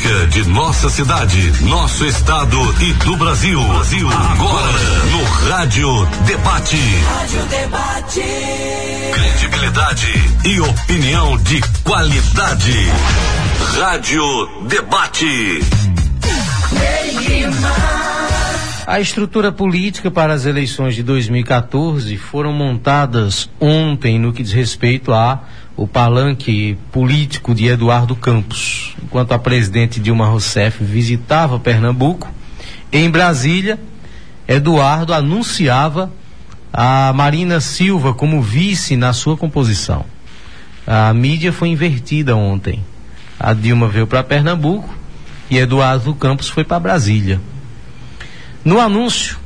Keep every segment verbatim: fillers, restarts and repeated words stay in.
política de nossa cidade, nosso estado e do Brasil. Brasil. Agora no Rádio Debate. Rádio Debate. Credibilidade e opinião de qualidade. Rádio Debate. A estrutura política para as eleições de dois mil e quatorze foram montadas ontem no que diz respeito a o palanque político de Eduardo Campos. Enquanto a presidente Dilma Rousseff visitava Pernambuco, em Brasília, Eduardo anunciava a Marina Silva como vice na sua composição. A mídia foi invertida ontem. A Dilma veio para Pernambuco e Eduardo Campos foi para Brasília. No anúncio,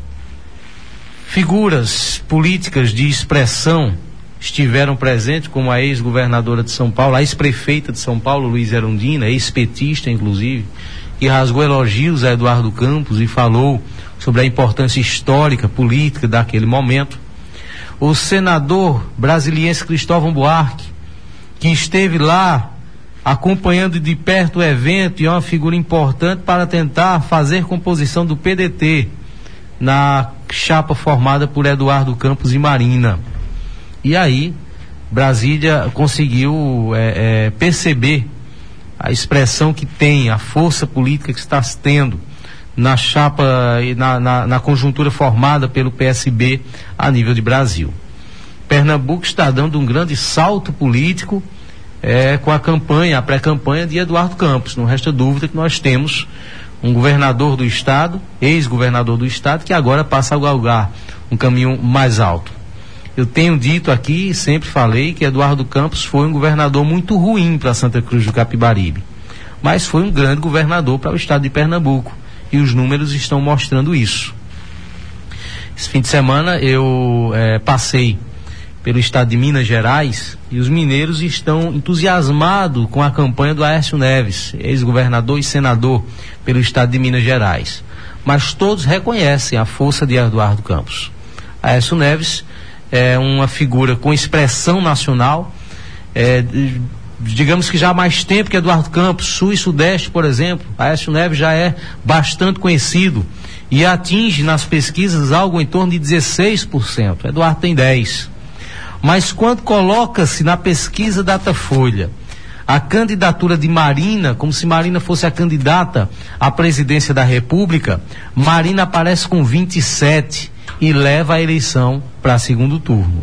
figuras políticas de expressão estiveram presentes, como a ex-governadora de São Paulo, a ex-prefeita de São Paulo, Luiz Erundina, ex-petista inclusive, que rasgou elogios a Eduardo Campos e falou sobre a importância histórica, política daquele momento. O senador brasiliense Cristóvão Buarque, que esteve lá acompanhando de perto o evento e é uma figura importante para tentar fazer composição do P D T na chapa formada por Eduardo Campos e Marina. E aí, Brasília conseguiu é, é, perceber a expressão que tem, a força política que está tendo na chapa e na, na, na conjuntura formada pelo P S B a nível de Brasil. Pernambuco está dando um grande salto político é, com a campanha, a pré-campanha de Eduardo Campos. Não resta dúvida que nós temos um governador do estado, ex-governador do estado, que agora passa a galgar um caminho mais alto. Eu tenho dito aqui, sempre falei, que Eduardo Campos foi um governador muito ruim para Santa Cruz do Capibaribe, mas foi um grande governador para o estado de Pernambuco, e os números estão mostrando isso. Esse fim de semana eu é, passei pelo estado de Minas Gerais e os mineiros estão entusiasmados com a campanha do Aécio Neves, ex-governador e senador pelo estado de Minas Gerais, mas todos reconhecem a força de Eduardo Campos. Aécio Neves é uma figura com expressão nacional, é, digamos que já há mais tempo que Eduardo Campos, Sul e Sudeste, por exemplo. Aécio Neves já é bastante conhecido e atinge nas pesquisas algo em torno de dezesseis por cento. Eduardo tem dez por cento. Mas quando coloca-se na pesquisa Datafolha a candidatura de Marina, como se Marina fosse a candidata à presidência da República, Marina aparece com vinte e sete e leva a eleição para segundo turno.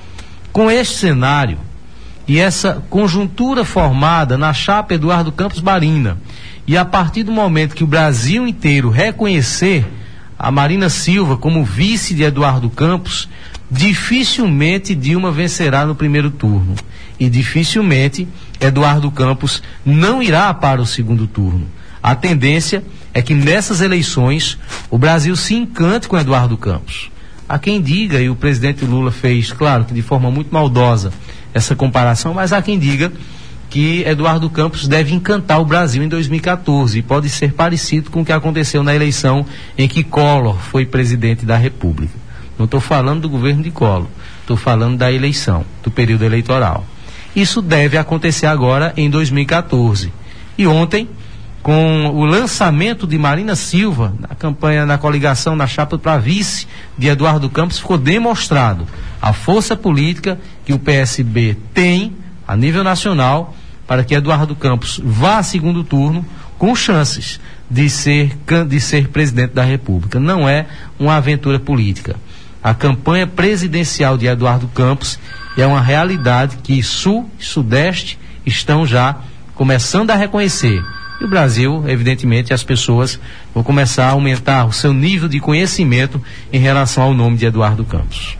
Com este cenário e essa conjuntura formada na chapa Eduardo Campos Marina, e a partir do momento que o Brasil inteiro reconhecer a Marina Silva como vice de Eduardo Campos, dificilmente Dilma vencerá no primeiro turno e dificilmente Eduardo Campos não irá para o segundo turno. A tendência é que nessas eleições o Brasil se encante com Eduardo Campos. Há quem diga, e o presidente Lula fez, claro que de forma muito maldosa, essa comparação, mas há quem diga que Eduardo Campos deve encantar o Brasil em dois mil e quatorze, e pode ser parecido com o que aconteceu na eleição em que Collor foi presidente da República. Não estou falando do governo de Collor, estou falando da eleição, do período eleitoral. Isso deve acontecer agora em dois mil e quatorze. E ontem, com o lançamento de Marina Silva na campanha, na coligação, na chapa para vice de Eduardo Campos, ficou demonstrado a força política que o P S B tem a nível nacional para que Eduardo Campos vá a segundo turno com chances de ser, de ser presidente da República. Não é uma aventura política. A campanha presidencial de Eduardo Campos é uma realidade que Sul e Sudeste estão já começando a reconhecer. E o Brasil, evidentemente, as pessoas vão começar a aumentar o seu nível de conhecimento em relação ao nome de Eduardo Campos.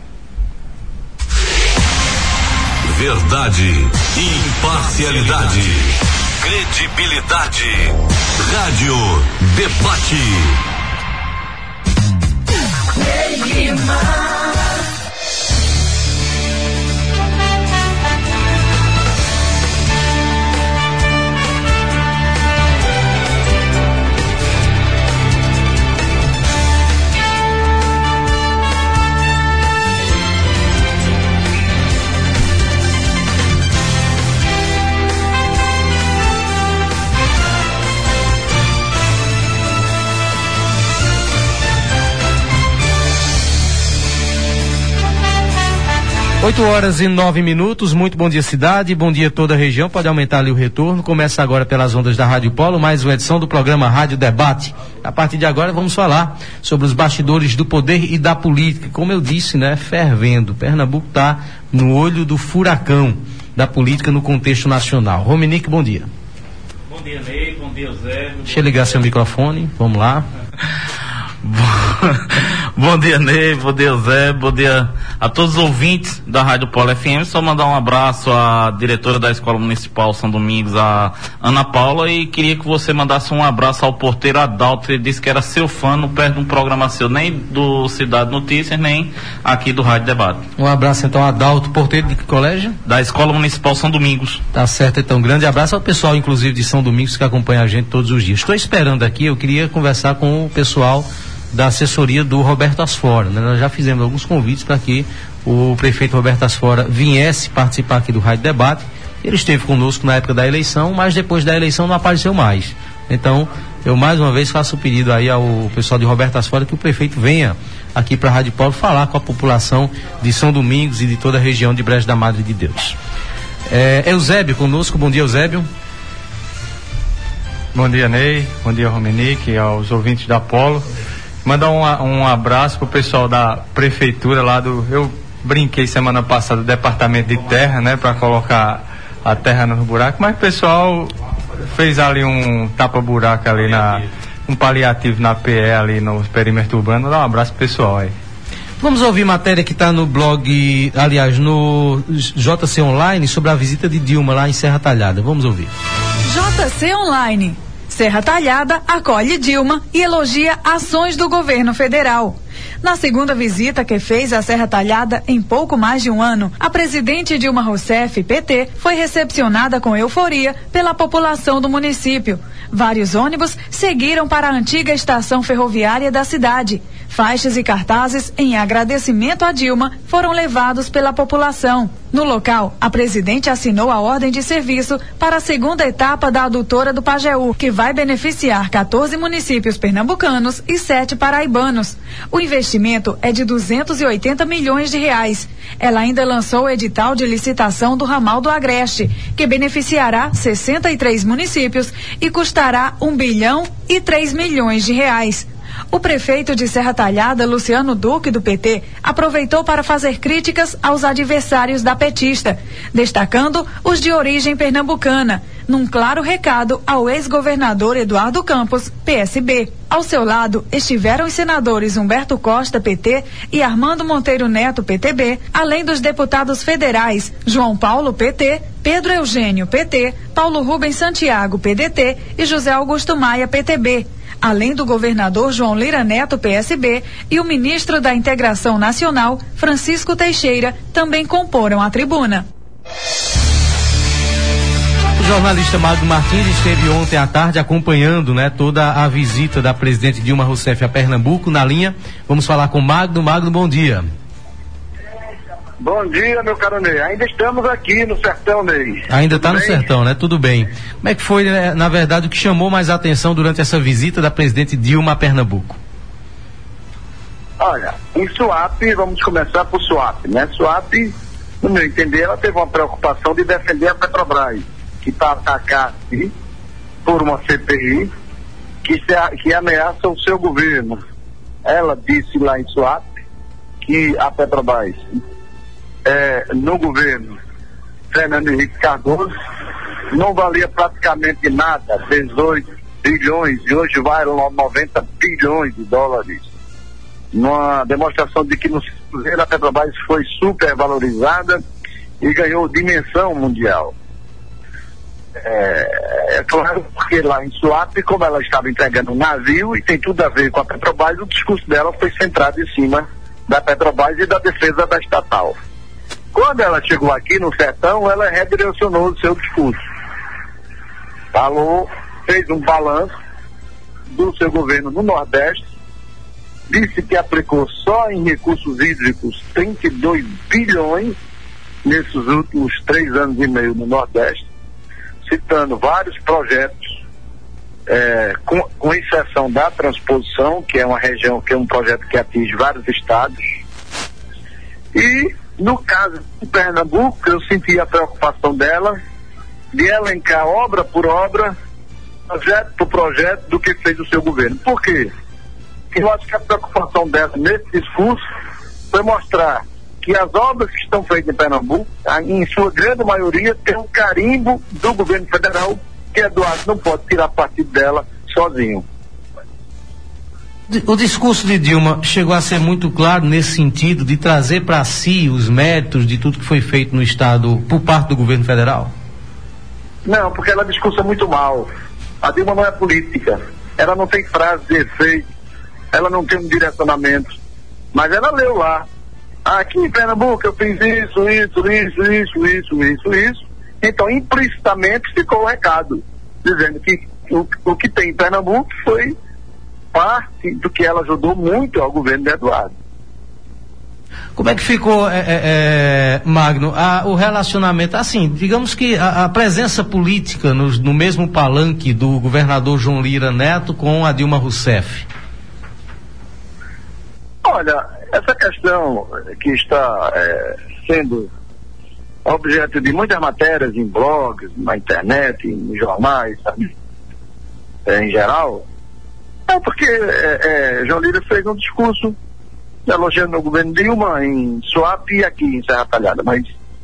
Verdade, imparcialidade, credibilidade. Rádio Debate. oito horas e nove minutos, muito bom dia cidade, bom dia toda a região, pode aumentar ali o retorno, começa agora pelas ondas da Rádio Polo, mais uma edição do programa Rádio Debate. A partir de agora vamos falar sobre os bastidores do poder e da política, como eu disse, né, fervendo, Pernambuco está no olho do furacão da política no contexto nacional. Rominique, bom dia. Bom dia, Ney, bom dia, Zé. Deixa eu ligar seu microfone, vamos lá. Bom dia, Ney, bom dia, Zé, bom dia a todos os ouvintes da Rádio Polo F M. Só mandar um abraço à diretora da Escola Municipal São Domingos, a Ana Paula, e queria que você mandasse um abraço ao porteiro Adalto. Ele disse que era seu fã, não perde um programa seu, nem do Cidade Notícias, nem aqui do Rádio Debate. Um abraço então, Adalto, porteiro de que colégio? Da Escola Municipal São Domingos. Tá certo, então, grande abraço ao pessoal, inclusive, de São Domingos, que acompanha a gente todos os dias. Estou esperando aqui, eu queria conversar com o pessoal da assessoria do Roberto Asfora, né? Nós já fizemos alguns convites para que o prefeito Roberto Asfora viesse participar aqui do Rádio Debate. Ele esteve conosco na época da eleição, mas depois da eleição não apareceu mais. Então, eu mais uma vez faço o pedido aí ao pessoal de Roberto Asfora que o prefeito venha aqui para a Rádio Polo falar com a população de São Domingos e de toda a região de Brejo da Madre de Deus. É, Eusébio conosco, bom dia, Eusébio. Bom dia, Ney, bom dia, Rominique, aos ouvintes da Polo. Mandar um, um abraço pro pessoal da prefeitura lá do, eu brinquei semana passada do departamento de terra, né, para colocar a terra nos buracos, mas o pessoal fez ali um tapa-buraco ali na, um paliativo na P E ali no perímetro urbano. Dá um abraço pro pessoal aí. Vamos ouvir matéria que está no blog, aliás, no J C Online, sobre a visita de Dilma lá em Serra Talhada. Vamos ouvir. J C Online. Serra Talhada acolhe Dilma e elogia ações do governo federal. Na segunda visita que fez à Serra Talhada em pouco mais de um ano, a presidente Dilma Rousseff, P T, foi recepcionada com euforia pela população do município. Vários ônibus seguiram para a antiga estação ferroviária da cidade. Faixas e cartazes em agradecimento a Dilma foram levados pela população. No local, a presidente assinou a ordem de serviço para a segunda etapa da adutora do Pajeú, que vai beneficiar quatorze municípios pernambucanos e sete paraibanos. O investimento é de duzentos e oitenta milhões de reais. Ela ainda lançou o edital de licitação do ramal do Agreste, que beneficiará sessenta e três municípios e custará um bilhão e três milhões de reais. O prefeito de Serra Talhada, Luciano Duque, do P T, aproveitou para fazer críticas aos adversários da petista, destacando os de origem pernambucana, num claro recado ao ex-governador Eduardo Campos, P S B. Ao seu lado estiveram os senadores Humberto Costa, P T, e Armando Monteiro Neto, P T B, além dos deputados federais João Paulo, P T, Pedro Eugênio, P T, Paulo Rubens Santiago, P D T e José Augusto Maia, P T B. Além do governador João Lira Neto, P S B, e o ministro da Integração Nacional, Francisco Teixeira, também comporam a tribuna. O jornalista Magno Martins esteve ontem à tarde acompanhando, né, toda a visita da presidente Dilma Rousseff a Pernambuco. Na linha, vamos falar com Magno. Magno, bom dia. Bom dia, meu caro Ney. Ainda estamos aqui no sertão, Ney. Ainda está no bem? sertão, né? Tudo bem. Como é que foi, né, na verdade, o que chamou mais a atenção durante essa visita da presidente Dilma a Pernambuco? Olha, em Suape, vamos começar por Suape, né? Suape, no meu entender, ela teve uma preocupação de defender a Petrobras, que está atacada por uma C P I que, se, que ameaça o seu governo. Ela disse lá em Suape que a Petrobras, É, no governo Fernando Henrique Cardoso, não valia praticamente nada, dezoito bilhões, e hoje vale noventa bilhões de dólares. Numa demonstração de que no governo a Petrobras foi supervalorizada e ganhou dimensão mundial. É, é claro, porque lá em Suape, como ela estava entregando um navio, e tem tudo a ver com a Petrobras, o discurso dela foi centrado em cima da Petrobras e da defesa da estatal. Quando ela chegou aqui no sertão, ela redirecionou o seu discurso. Falou, fez um balanço do seu governo no Nordeste, disse que aplicou só em recursos hídricos trinta e dois bilhões nesses últimos três anos e meio no Nordeste, citando vários projetos, é, com, com exceção da transposição, que é uma região, que é um projeto que atinge vários estados, e No caso de Pernambuco, eu senti a preocupação dela de elencar obra por obra, projeto por projeto, do que fez o seu governo. Por quê? Porque eu acho que a preocupação dela nesse discurso foi mostrar que as obras que estão feitas em Pernambuco, em sua grande maioria, tem um carimbo do governo federal, que Eduardo não pode tirar partido dela sozinho. O discurso de Dilma chegou a ser muito claro nesse sentido de trazer para si os méritos de tudo que foi feito no Estado por parte do governo federal? Não, porque ela discursa muito mal. A Dilma não é política, ela não tem frase de efeito, ela não tem um direcionamento, mas ela leu lá: aqui em Pernambuco eu fiz isso, isso, isso, isso, isso, isso, isso. Então, implicitamente ficou o recado, dizendo que o, o que tem em Pernambuco foi parte do que ela ajudou muito ao governo de Eduardo. Como é que ficou, é, é, Magno, a, o relacionamento, assim, digamos que a, a presença política no, no mesmo palanque do governador João Lira Neto com a Dilma Rousseff? Olha, essa questão que está é, sendo objeto de muitas matérias em blogs, na internet, em jornais, sabe? É, em geral, é porque é, é, João Lira fez um discurso elogiando o governo Dilma em Suape e aqui em Serra Talhada, mas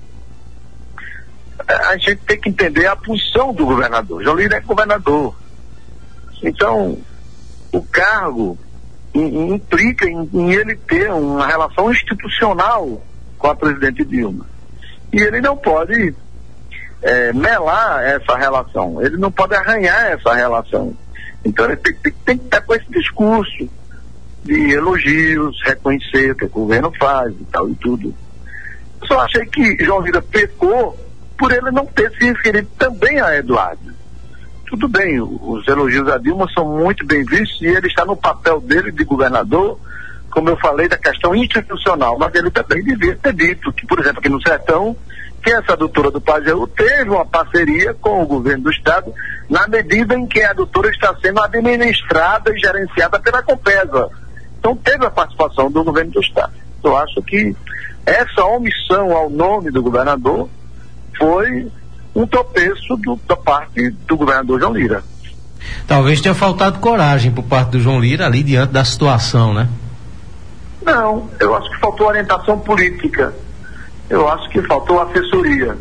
a gente tem que entender a função do governador. João Lira é governador, então o cargo in, implica em, em ele ter uma relação institucional com a presidente Dilma, e ele não pode é, melar essa relação, ele não pode arranhar essa relação. Então ele tem, tem, tem que estar com esse discurso de elogios, reconhecer o que o governo faz e tal e tudo. Eu só achei que João Lira pecou por ele não ter se referido também a Eduardo. Tudo bem, os elogios a Dilma são muito bem vistos e ele está no papel dele de governador, como eu falei, da questão institucional, mas ele também devia ter dito que, por exemplo, aqui no Sertão, que essa adutora do Pajeú teve uma parceria com o governo do estado, na medida em que a adutora está sendo administrada e gerenciada pela Copesa. Então teve a participação do governo do estado. Eu acho que essa omissão ao nome do governador foi um tropeço do, da parte do governador João Lira. Talvez tenha faltado coragem por parte do João Lira ali diante da situação, né? Não, eu acho que faltou orientação política. Eu acho que faltou assessoria.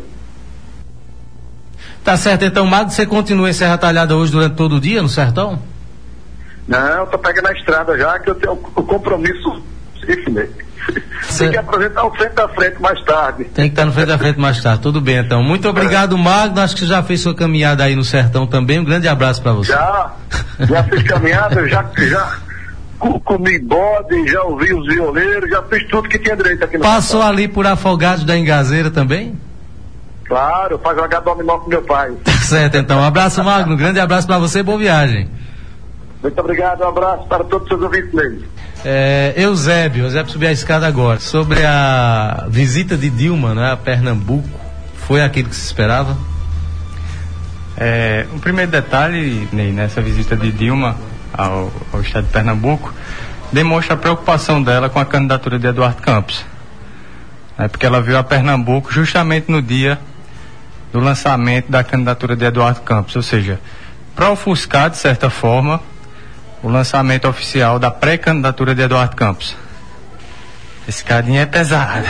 Tá certo, então, Magno, você continua em Serra Talhada hoje durante todo o dia, no Sertão? Não, eu tô pegando a estrada já, que eu tenho o compromisso. Tem que apresentar o frente a frente mais tarde. Tem que estar no frente a frente mais tarde, tudo bem então. Muito obrigado, Magno, acho que já fez sua caminhada aí no Sertão também, um grande abraço para você. Já, já fiz caminhada, já, já comi bode, já ouvi os violeiros, já fiz tudo que tinha direito aqui no Passou Sertão. Ali por Afogados da Engazeira também? Claro, faz jogar dominó com meu pai. Tá certo então, um abraço, Magno, um grande abraço para você e boa viagem. Muito obrigado, um abraço para todos os seus ouvintes mesmo. É, Eusébio, Eusébio subiu a escada agora. Sobre a visita de Dilma, né, a Pernambuco, foi aquilo que se esperava? É, o primeiro detalhe, Ney, nessa visita de Dilma ao, ao estado de Pernambuco, demonstra a preocupação dela com a candidatura de Eduardo Campos. É, porque ela veio a Pernambuco justamente no dia do lançamento da candidatura de Eduardo Campos, ou seja, para ofuscar, de certa forma, o lançamento oficial da pré-candidatura de Eduardo Campos. Esse carinha é pesado.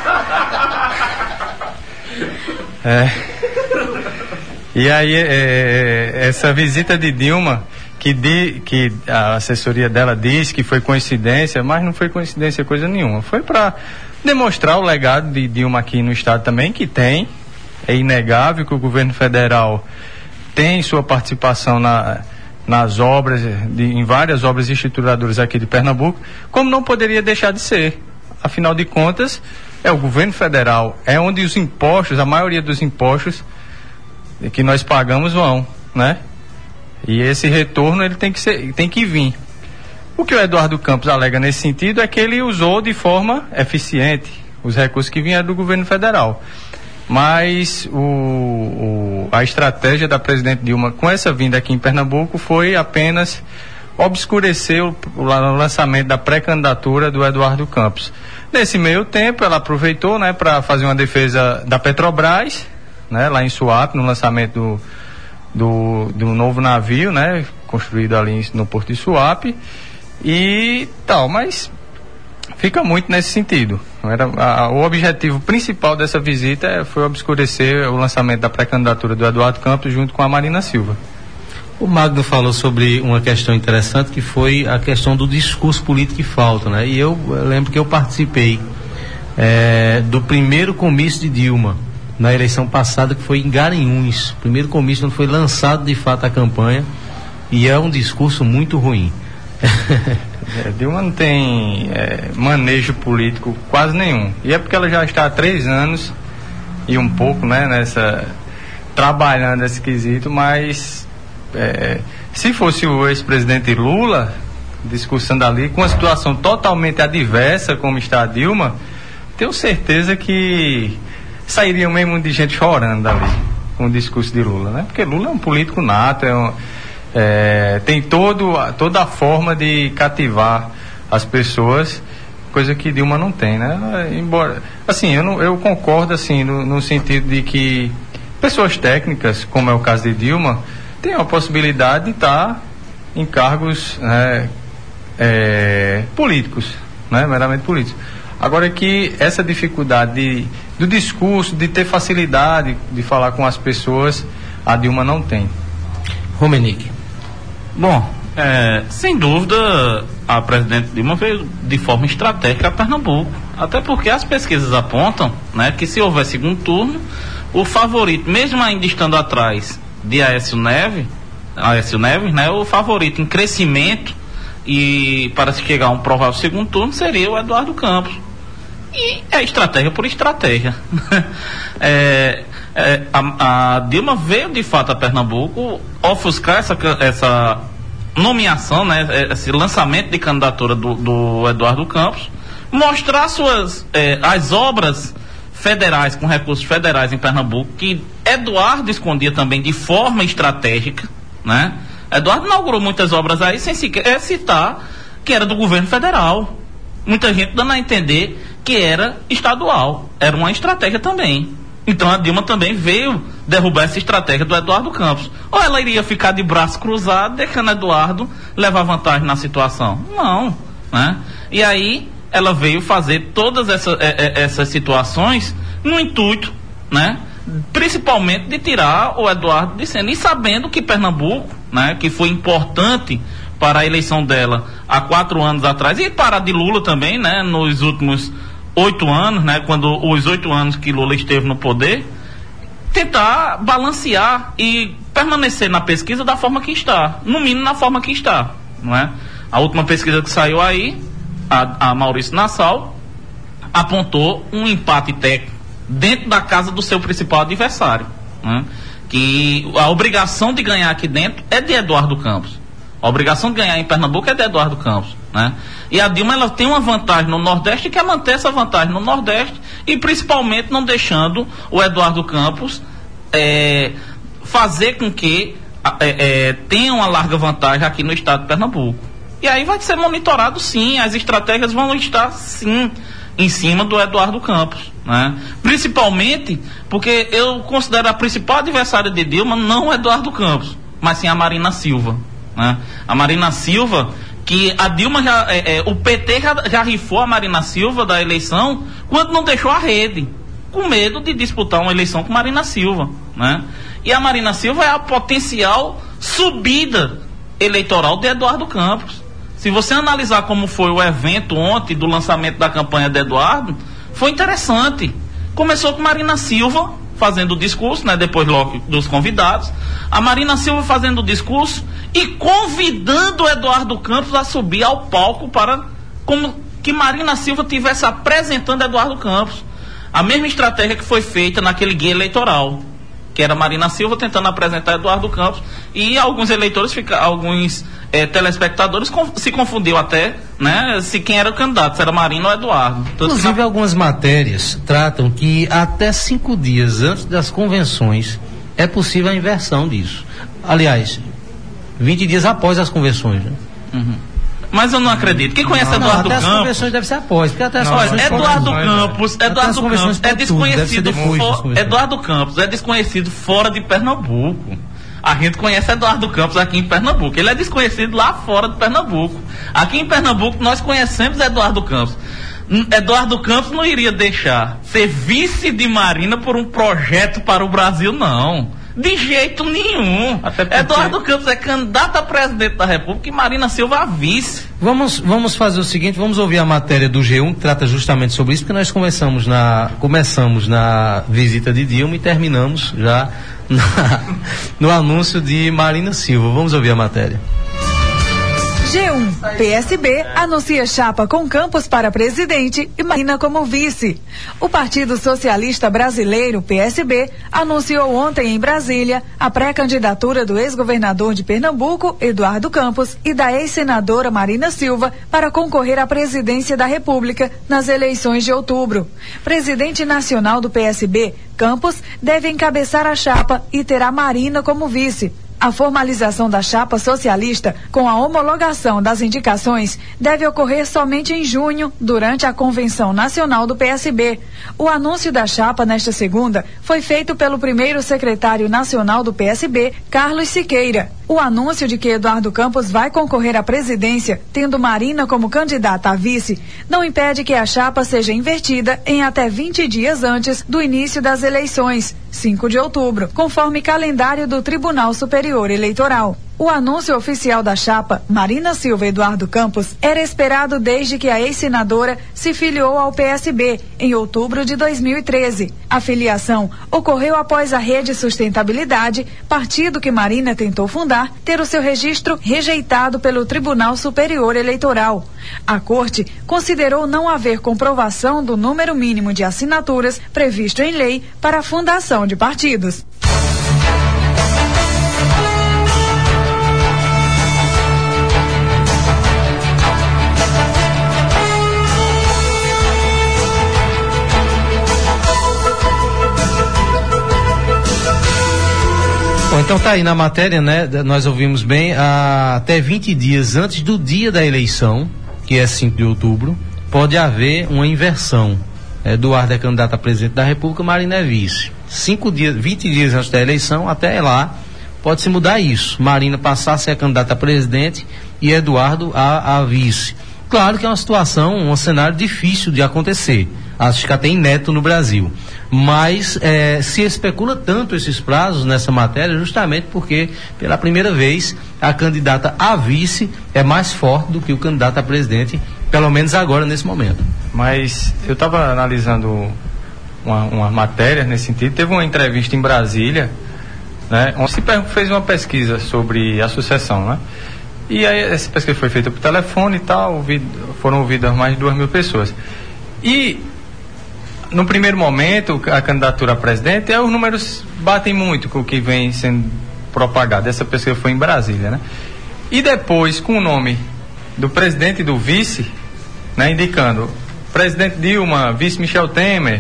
É. E aí, é, essa visita de Dilma, que, di, que a assessoria dela diz que foi coincidência, mas não foi coincidência coisa nenhuma. Foi para demonstrar o legado de Dilma aqui no estado também, que tem. É inegável que o governo federal tem sua participação na... nas obras, de, em várias obras estruturadoras aqui de Pernambuco, como não poderia deixar de ser. Afinal de contas, é o governo federal, é onde os impostos, a maioria dos impostos que nós pagamos vão, né? E esse retorno ele tem que ser, tem que vir. O que o Eduardo Campos alega nesse sentido é que ele usou de forma eficiente os recursos que vieram do governo federal. Mas o, o, a estratégia da presidente Dilma com essa vinda aqui em Pernambuco foi apenas obscureceu o, o lançamento da pré-candidatura do Eduardo Campos. Nesse meio tempo, ela aproveitou, né, para fazer uma defesa da Petrobras, né, lá em Suape, no lançamento do, do, do novo navio, né, construído ali no Porto de Suape, e tal, mas fica muito nesse sentido. Era, a, o objetivo principal dessa visita foi obscurecer o lançamento da pré-candidatura do Eduardo Campos junto com a Marina Silva. O Magno falou sobre uma questão interessante, que foi a questão do discurso político que falta, né? E eu, eu lembro que eu participei é, do primeiro comício de Dilma na eleição passada, que foi em Garanhuns, primeiro comício onde foi lançado de fato a campanha, e é um discurso muito ruim. É, Dilma não tem é, manejo político quase nenhum, e é porque ela já está há três anos e um pouco, né, nessa, trabalhando nesse quesito, mas é, se fosse o ex-presidente Lula discursando ali com uma situação totalmente adversa como está a Dilma, tenho certeza que sairia mesmo de gente chorando ali com o discurso de Lula, né? Porque Lula é um político nato, é um, é, tem todo, toda a forma de cativar as pessoas, coisa que Dilma não tem, né? Embora, assim, eu, não, eu concordo assim no, no sentido de que pessoas técnicas, como é o caso de Dilma, tem a possibilidade de estar em cargos, né, é, políticos, né, meramente políticos. Agora que essa dificuldade de, do discurso, de ter facilidade de falar com as pessoas, a Dilma não tem. Romenick. Bom, é, sem dúvida a presidente Dilma veio de forma estratégica a Pernambuco, até porque as pesquisas apontam, né, que se houver segundo turno, o favorito, mesmo ainda estando atrás de Aécio Neves, Aécio Neves, né, o favorito em crescimento e para se chegar a um provável segundo turno seria o Eduardo Campos. E é estratégia por estratégia. é, é, a, a Dilma veio de fato a Pernambuco ofuscar essa, essa nomeação, né, esse lançamento de candidatura do, do Eduardo Campos, mostrar suas é, as obras federais, com recursos federais em Pernambuco, que Eduardo escondia também de forma estratégica, né? Eduardo inaugurou muitas obras aí sem sequer citar que era do governo federal. Muita gente dando a entender que era estadual. Era uma estratégia também. Então a Dilma também veio derrubar essa estratégia do Eduardo Campos. Ou ela iria ficar de braço cruzado, deixando Eduardo levar vantagem na situação? Não, né? E aí ela veio fazer todas essa, é, é, essas situações no intuito, né, principalmente de tirar o Eduardo de cena, e sabendo que Pernambuco, né, que foi importante para a eleição dela há quatro anos atrás, e para a de Lula também, né, nos últimos oito anos, né, quando os oito anos que Lula esteve no poder, tentar balancear e permanecer na pesquisa da forma que está, no mínimo na forma que está, não é? A última pesquisa que saiu aí, A, a Maurício Nassau apontou um empate técnico dentro da casa do seu principal adversário, né? Que a obrigação de ganhar aqui dentro é de Eduardo Campos, a obrigação de ganhar em Pernambuco é de Eduardo Campos, né? E a Dilma, ela tem uma vantagem no Nordeste e quer manter essa vantagem no Nordeste, e principalmente não deixando o Eduardo Campos é, fazer com que é, é, tenha uma larga vantagem aqui no estado de Pernambuco. E aí vai ser monitorado, sim, as estratégias vão estar, sim, em cima do Eduardo Campos, né? Principalmente porque eu considero a principal adversária de Dilma não o Eduardo Campos, mas sim a Marina Silva, né? A Marina Silva, que a Dilma já, é, é, o P T já, já rifou a Marina Silva da eleição quando não deixou a rede, com medo de disputar uma eleição com Marina Silva, né? E a Marina Silva é a potencial subida eleitoral de Eduardo Campos. Se você analisar como foi o evento ontem do lançamento da campanha de Eduardo, foi interessante. Começou com Marina Silva fazendo o discurso, né, depois logo dos convidados, a Marina Silva fazendo o discurso e convidando o Eduardo Campos a subir ao palco para como que Marina Silva estivesse apresentando Eduardo Campos. A mesma estratégia que foi feita naquele guia eleitoral, que era Marina Silva tentando apresentar Eduardo Campos, e alguns eleitores, fica, alguns eh, telespectadores com, se confundiu até, né, se quem era o candidato, se era Marina ou Eduardo. Tanto Inclusive na... algumas matérias tratam que até cinco dias antes das convenções é possível a inversão disso. Aliás, vinte dias após as convenções, né? Uhum. Mas eu não acredito. Quem conhece não, Eduardo não, até Campos... as convenções devem ser após, porque até as Não, convenções Eduardo podem, Campos, né? Eduardo Campos é desconhecido depois, for, Eduardo Campos é desconhecido fora de Pernambuco. A gente conhece Eduardo Campos aqui em Pernambuco. Ele é desconhecido lá fora de Pernambuco. Aqui em Pernambuco nós conhecemos Eduardo Campos. Eduardo Campos não iria deixar ser vice de Marina por um projeto para o Brasil, não. De jeito nenhum. Até porque... Eduardo Campos é candidato a presidente da República e Marina Silva a vice. Vamos, vamos fazer o seguinte, vamos ouvir a matéria do G um que trata justamente sobre isso, porque nós começamos na, começamos na visita de Dilma e terminamos já na, no anúncio de Marina Silva. Vamos ouvir a matéria. G um. P S B anuncia chapa com Campos para presidente e Marina como vice. O Partido Socialista Brasileiro, P S B, anunciou ontem em Brasília a pré-candidatura do ex-governador de Pernambuco, Eduardo Campos, e da ex-senadora Marina Silva para concorrer à presidência da República nas eleições de outubro. Presidente nacional do P S B, Campos, deve encabeçar a chapa e terá Marina como vice. A formalização da chapa socialista, com a homologação das indicações, deve ocorrer somente em junho, durante a Convenção Nacional do P S B. O anúncio da chapa nesta segunda foi feito pelo primeiro secretário nacional do P S B, Carlos Siqueira. O anúncio de que Eduardo Campos vai concorrer à presidência, tendo Marina como candidata a vice, não impede que a chapa seja invertida em até vinte dias antes do início das eleições, cinco de outubro, conforme calendário do Tribunal Superior Eleitoral. O anúncio oficial da chapa, Marina Silva e Eduardo Campos, era esperado desde que a ex-senadora se filiou ao P S B, em outubro de dois mil e treze. A filiação ocorreu após a Rede Sustentabilidade, partido que Marina tentou fundar, ter o seu registro rejeitado pelo Tribunal Superior Eleitoral. A Corte considerou não haver comprovação do número mínimo de assinaturas previsto em lei para a fundação de partidos. Bom, então tá aí na matéria, né? Nós ouvimos bem, ah, até vinte dias antes do dia da eleição, que é cinco de outubro, pode haver uma inversão. Eduardo é candidato a presidente da República, Marina é vice. Cinco dias, vinte dias antes da eleição, até lá, pode se mudar isso. Marina passar a ser candidata a presidente e Eduardo a, a vice. Claro que é uma situação, um cenário difícil de acontecer. Acho que até inédito no Brasil. Mas eh, se especula tanto esses prazos nessa matéria justamente porque, pela primeira vez, a candidata a vice é mais forte do que o candidato a presidente, pelo menos agora, nesse momento. Mas eu estava analisando uma, uma matéria nesse sentido. Teve uma entrevista em Brasília, né, onde se fez uma pesquisa sobre a sucessão, né? E aí essa pesquisa foi feita por telefone e tal, ouvido, foram ouvidas mais de duas mil pessoas. E no primeiro momento, a candidatura a presidente, é, os números batem muito com o que vem sendo propagado. Essa pesquisa foi em Brasília, né? E depois, com o nome do presidente e do vice, né, indicando presidente Dilma, vice Michel Temer,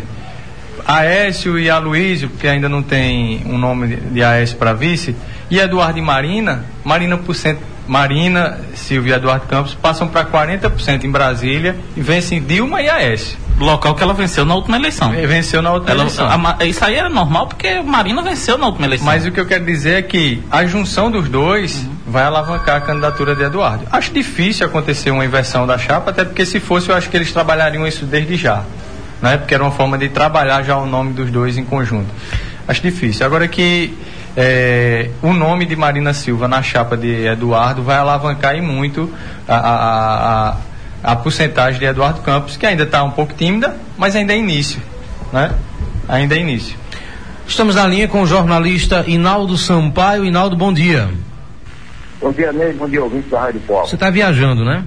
Aécio e Aloysio, porque ainda não tem um nome de Aécio para vice, e Eduardo e Marina, Marina por cento, Marina, Silvia e Eduardo Campos passam para quarenta por cento em Brasília e vencem Dilma e Aécio. Local que ela venceu na última eleição. Venceu na última ela, eleição. A, a, isso aí era normal porque Marina venceu na última eleição. Mas o que eu quero dizer é que a junção dos dois uhum. vai alavancar a candidatura de Eduardo. Acho difícil acontecer uma inversão da chapa, até porque se fosse eu acho que eles trabalhariam isso desde já, né? Porque era uma forma de trabalhar já o nome dos dois em conjunto. Acho difícil. Agora que É, o nome de Marina Silva na chapa de Eduardo vai alavancar e muito a, a, a, a porcentagem de Eduardo Campos, que ainda está um pouco tímida, mas ainda é início, né? Ainda é início. Estamos na linha com o jornalista Inaldo Sampaio. Inaldo, bom dia. Bom dia, Ney. Bom dia, ouvinte da Rádio Polo. Você está viajando, né?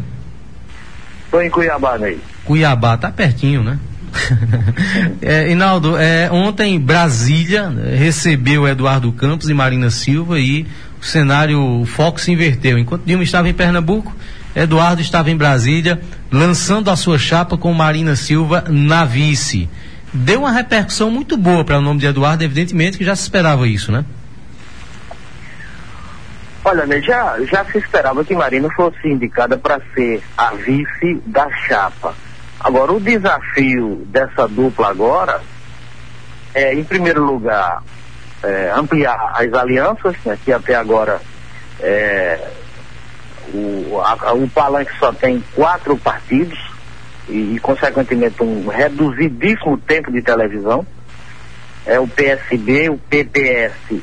Estou em Cuiabá, Ney. Cuiabá, tá pertinho, né? é, Inaldo, é, ontem Brasília recebeu Eduardo Campos e Marina Silva e o cenário, o foco se inverteu. Enquanto Dilma estava em Pernambuco, Eduardo estava em Brasília, lançando a sua chapa com Marina Silva na vice. Deu uma repercussão muito boa para o nome de Eduardo, evidentemente que já se esperava isso, né? Olha, né, já, já se esperava que Marina fosse indicada para ser a vice da chapa. Agora, o desafio dessa dupla agora é, em primeiro lugar, é, ampliar as alianças, né, que até agora é, o, a, o palanque só tem quatro partidos e, e, consequentemente, um reduzidíssimo tempo de televisão. É o P S B, o P P S,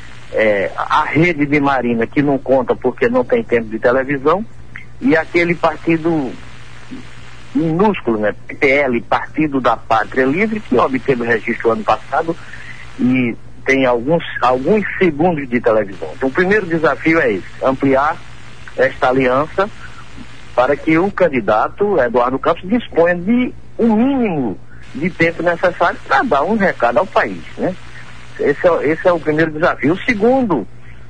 é, a rede de Marina, que não conta porque não tem tempo de televisão, e aquele partido minúsculo, né, P P L, Partido da Pátria Livre, que obteve registro ano passado e tem alguns, alguns segundos de televisão. Então o primeiro desafio é esse, ampliar esta aliança para que o candidato Eduardo Campos disponha de um mínimo de tempo necessário para dar um recado ao país, né? Esse é, esse é o primeiro desafio. O segundo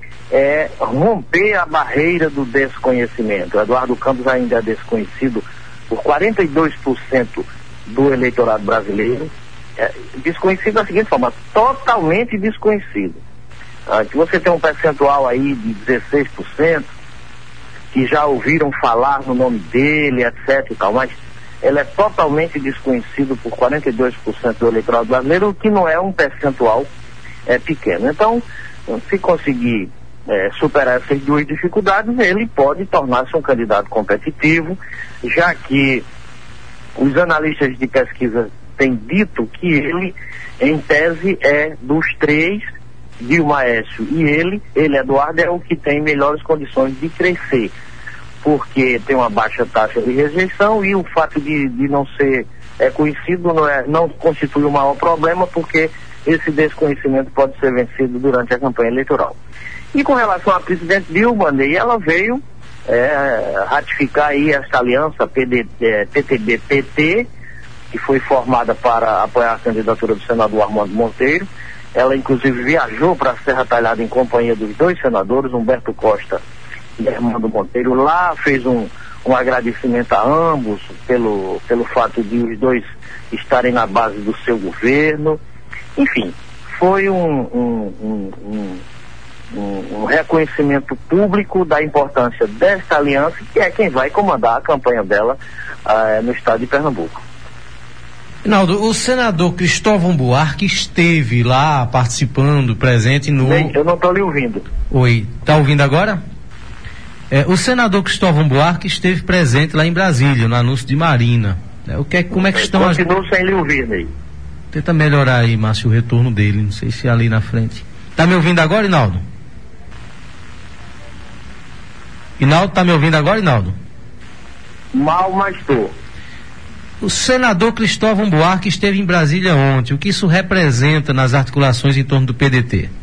é romper a barreira do desconhecimento. O Eduardo Campos ainda é desconhecido por quarenta e dois por cento do eleitorado brasileiro. É, desconhecido da seguinte forma, totalmente desconhecido. Ah, que você tem um percentual aí de dezesseis por cento que já ouviram falar no nome dele, etc e tal, mas ele é totalmente desconhecido por quarenta e dois por cento do eleitorado brasileiro, o que não é um percentual é, pequeno. Então, se conseguir é, superar essas duas dificuldades, ele pode tornar-se um candidato competitivo, já que os analistas de pesquisa têm dito que ele, em tese, é dos três, Dilma, Aécio e ele, ele, Eduardo, é o que tem melhores condições de crescer, porque tem uma baixa taxa de rejeição e o fato de, de não ser é, conhecido não, é, não constitui o maior problema, porque esse desconhecimento pode ser vencido durante a campanha eleitoral. E com relação à presidente Dilma, Ney, ela veio é, ratificar aí essa aliança P T B P T, que foi formada para apoiar a candidatura do senador Armando Monteiro. Ela inclusive viajou para a Serra Talhada em companhia dos dois senadores, Humberto Costa e Armando Monteiro. Lá fez um, um agradecimento a ambos pelo, pelo fato de os dois estarem na base do seu governo. Enfim, foi um, um, um, um, um, um reconhecimento público da importância desta aliança, que é quem vai comandar a campanha dela uh, no estado de Pernambuco. Rinaldo, o senador Cristóvão Buarque esteve lá participando, presente no... Bem, eu não estou lhe ouvindo. Oi, está ouvindo agora? É, o senador Cristóvão Buarque esteve presente lá em Brasília, no anúncio de Marina. É, o que é, como é que estão... Continuo as... sem lhe ouvir, Ney. Tenta melhorar aí, Márcio, o retorno dele, não sei se é ali na frente. Tá me ouvindo agora, Rinaldo? Rinaldo, tá me ouvindo agora, Rinaldo? Mal, mas estou. O senador Cristóvão Buarque esteve em Brasília ontem. O que isso representa nas articulações em torno do P D T?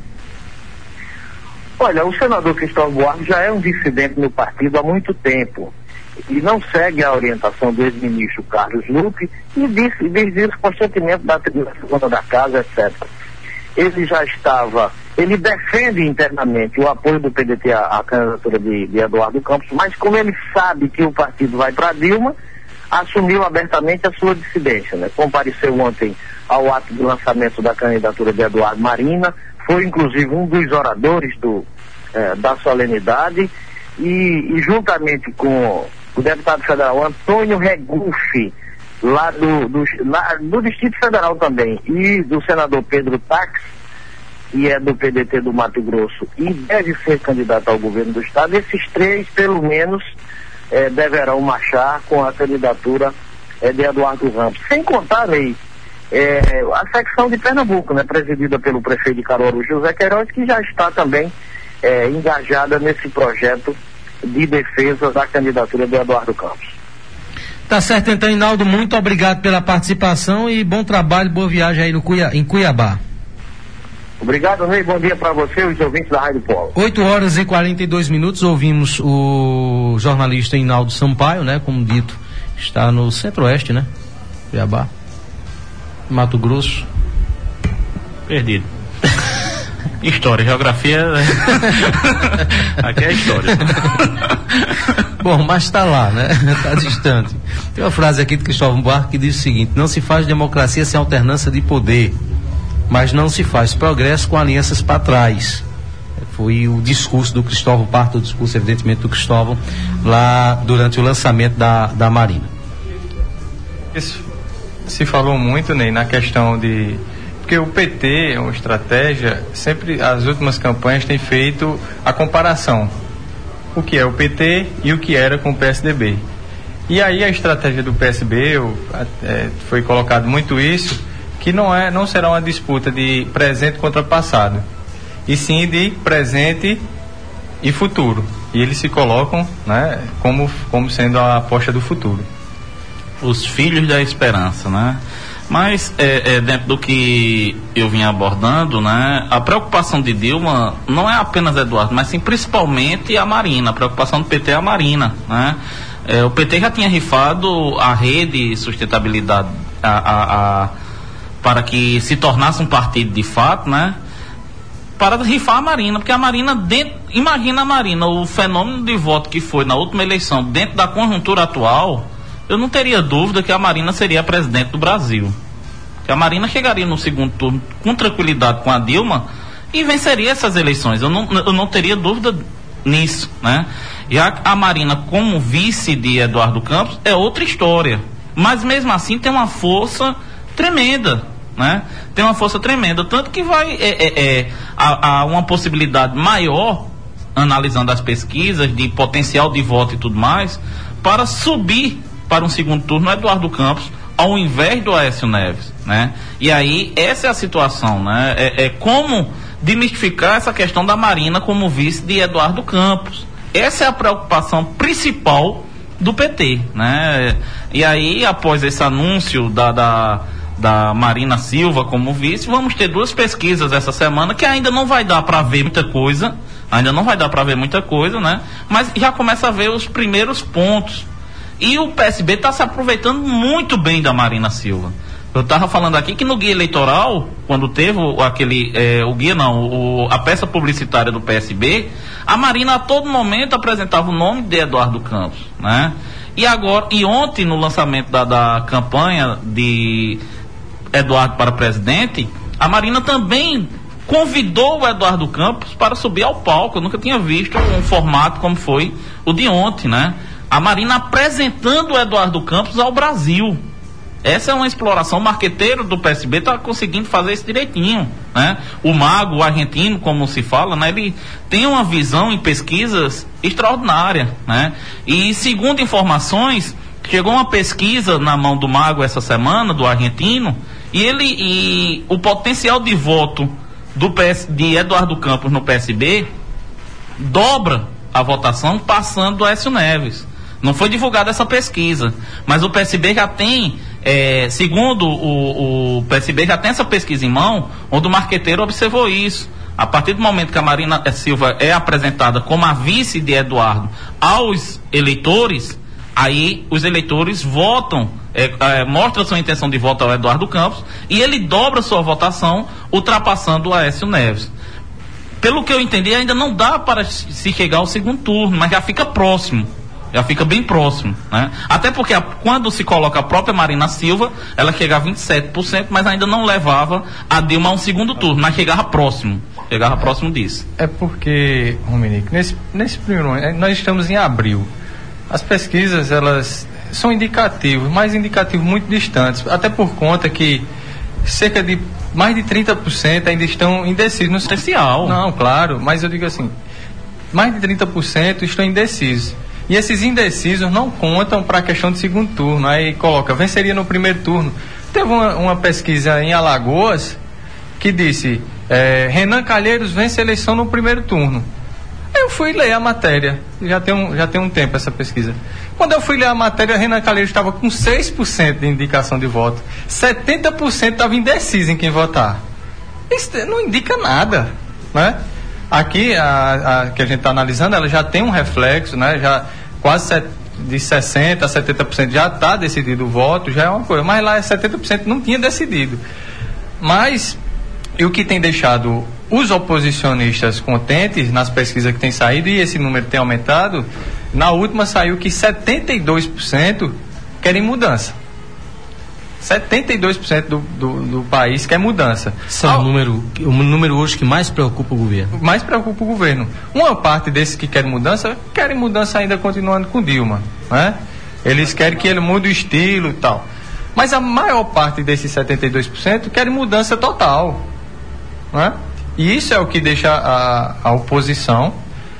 Olha, o senador Cristóvão Buarque já é um dissidente no partido há muito tempo. E não segue a orientação do ex-ministro Carlos Lupe e diz, diz isso constantemente da tribuna da casa, etcétera. Ele já estava, ele defende internamente o apoio do P D T à, à candidatura de, de Eduardo Campos, mas como ele sabe que o partido vai para Dilma, assumiu abertamente a sua dissidência, né? Compareceu ontem ao ato de lançamento da candidatura de Eduardo Marina, foi inclusive um dos oradores do, eh, da solenidade e, e juntamente com o deputado federal Antônio Regufe, lá do, do, lá do Distrito Federal também, e do senador Pedro Tax, que é do P D T do Mato Grosso e deve ser candidato ao governo do estado, esses três, pelo menos, Eh, deverão marchar com a candidatura eh, de Eduardo Campos. Sem contar, Ney, eh, a secção de Pernambuco, né, presidida pelo prefeito de Caruaru, José Queiroz, que já está também eh, engajada nesse projeto de defesa da candidatura de Eduardo Campos. Tá certo, então, Rinaldo, muito obrigado pela participação e bom trabalho, boa viagem aí no Cuiabá, em Cuiabá. Obrigado, Ney. Bom dia para você e os ouvintes da Rádio Polo. oito horas e quarenta e dois minutos, ouvimos o jornalista Rinaldo Sampaio, né? Como dito, está no centro-oeste, né? Cuiabá, Mato Grosso. Perdido. História, geografia. Aqui é história. Bom, mas está lá, né? Está distante. Tem uma frase aqui de Cristóvão Buarque que diz o seguinte: não se faz democracia sem alternância de poder, mas não se faz progresso com alianças para trás. Foi o discurso do Cristóvão, parte do discurso, evidentemente, do Cristóvão, lá durante o lançamento da, da Marina. Isso se falou muito, Ney, na questão de... Porque o P T, uma estratégia, sempre, as últimas campanhas têm feito a comparação. O que é o P T e o que era com o P S D B. E aí a estratégia do P S B, eu, é, foi colocado muito isso, que não, é, não será uma disputa de presente contra passado, e sim de presente e futuro. E eles se colocam, né, como, como sendo a aposta do futuro. Os filhos da esperança, né? Mas é, é, dentro do que eu vim abordando, né, a preocupação de Dilma não é apenas Eduardo, mas sim principalmente a Marina. A preocupação do P T é a Marina, né? É, o P T já tinha rifado a rede sustentabilidade a, a, a, para que se tornasse um partido de fato, né? Para rifar a Marina, porque a Marina, dentro, imagina a Marina, o fenômeno de voto que foi na última eleição, dentro da conjuntura atual, eu não teria dúvida que a Marina seria a presidente do Brasil. Que a Marina chegaria no segundo turno com tranquilidade com a Dilma e venceria essas eleições. Eu não, eu não teria dúvida nisso, né? E a, a Marina, como vice de Eduardo Campos, é outra história. Mas mesmo assim tem uma força tremenda, né? Tem uma força tremenda, tanto que vai é, é, é, há, há uma possibilidade maior, analisando as pesquisas de potencial de voto e tudo mais, para subir para um segundo turno Eduardo Campos ao invés do Aécio Neves, né? E aí essa é a situação, né? É, é como demistificar essa questão da Marina como vice de Eduardo Campos. Essa é a preocupação principal do P T, né? E aí, após esse anúncio da, da, da Marina Silva como vice, vamos ter duas pesquisas essa semana que ainda não vai dar para ver muita coisa, ainda não vai dar para ver muita coisa, né? Mas já começa a ver os primeiros pontos. E o P S B está se aproveitando muito bem da Marina Silva. Eu estava falando aqui que no guia eleitoral, quando teve o, aquele, é, o guia não, o, a peça publicitária do P S B, a Marina a todo momento apresentava o nome de Eduardo Campos, né? E agora, e ontem no lançamento da, da campanha de Eduardo para presidente, a Marina também convidou o Eduardo Campos para subir ao palco. Eu nunca tinha visto um formato como foi o de ontem, né? A Marina apresentando o Eduardo Campos ao Brasil. Essa é uma exploração. O marqueteiro do P S B está conseguindo fazer isso direitinho, né? O mago, o argentino, como se fala, né? Ele tem uma visão em pesquisas extraordinária, né? E segundo informações, chegou uma pesquisa na mão do mago essa semana, do argentino, e ele e o potencial de voto do P S, de Eduardo Campos no P S B dobra a votação, passando do Aécio Neves. Não foi divulgada essa pesquisa, mas o P S B já tem, é, segundo o, o P S B, já tem essa pesquisa em mão, onde o marqueteiro observou isso. A partir do momento que a Marina Silva é apresentada como a vice de Eduardo aos eleitores, aí os eleitores votam, é, é, mostram sua intenção de voto ao Eduardo Campos, e ele dobra sua votação, ultrapassando o Aécio Neves. Pelo que eu entendi, ainda não dá para se chegar ao segundo turno, mas já fica próximo. Já fica bem próximo, né? Até porque a, quando se coloca a própria Marina Silva, ela chega a vinte e sete por cento, mas ainda não levava a Dilma a um segundo turno, mas chegava próximo. Chegava próximo disso. É porque, Romenico, nesse, nesse primeiro ano, nós estamos em abril. As pesquisas, elas são indicativos, mas indicativos muito distantes, até por conta que cerca de mais de trinta por cento ainda estão indecisos no especial. Não, claro, mas eu digo assim, mais de trinta por cento estão indecisos. E esses indecisos não contam para a questão de segundo turno. Aí coloca, venceria no primeiro turno. Teve uma, uma pesquisa em Alagoas que disse, é, Renan Calheiros vence a eleição no primeiro turno. Eu fui ler a matéria, já tem um, já tem um tempo essa pesquisa. Quando eu fui ler a matéria, Renan Calheiros estava com seis por cento de indicação de voto. setenta por cento estava indeciso em quem votar. Isso não indica nada, né? Aqui, a, a que a gente está analisando, ela já tem um reflexo, né? Já quase set, de sessenta por cento a setenta por cento já está decidido o voto, já é uma coisa. Mas lá setenta por cento não tinha decidido. Mas, e o que tem deixado os oposicionistas contentes nas pesquisas que têm saído, e esse número tem aumentado, na última saiu que setenta e dois por cento querem mudança. setenta e dois por cento do, do, do país quer mudança. Esse é o número, o número hoje que mais preocupa o governo. Mais preocupa o governo. Uma parte desses que querem mudança, querem mudança ainda continuando com Dilma, né? Eles querem que ele mude o estilo e tal. Mas a maior parte desses setenta e dois por cento querem mudança total, né? E isso é o que deixa a, a oposição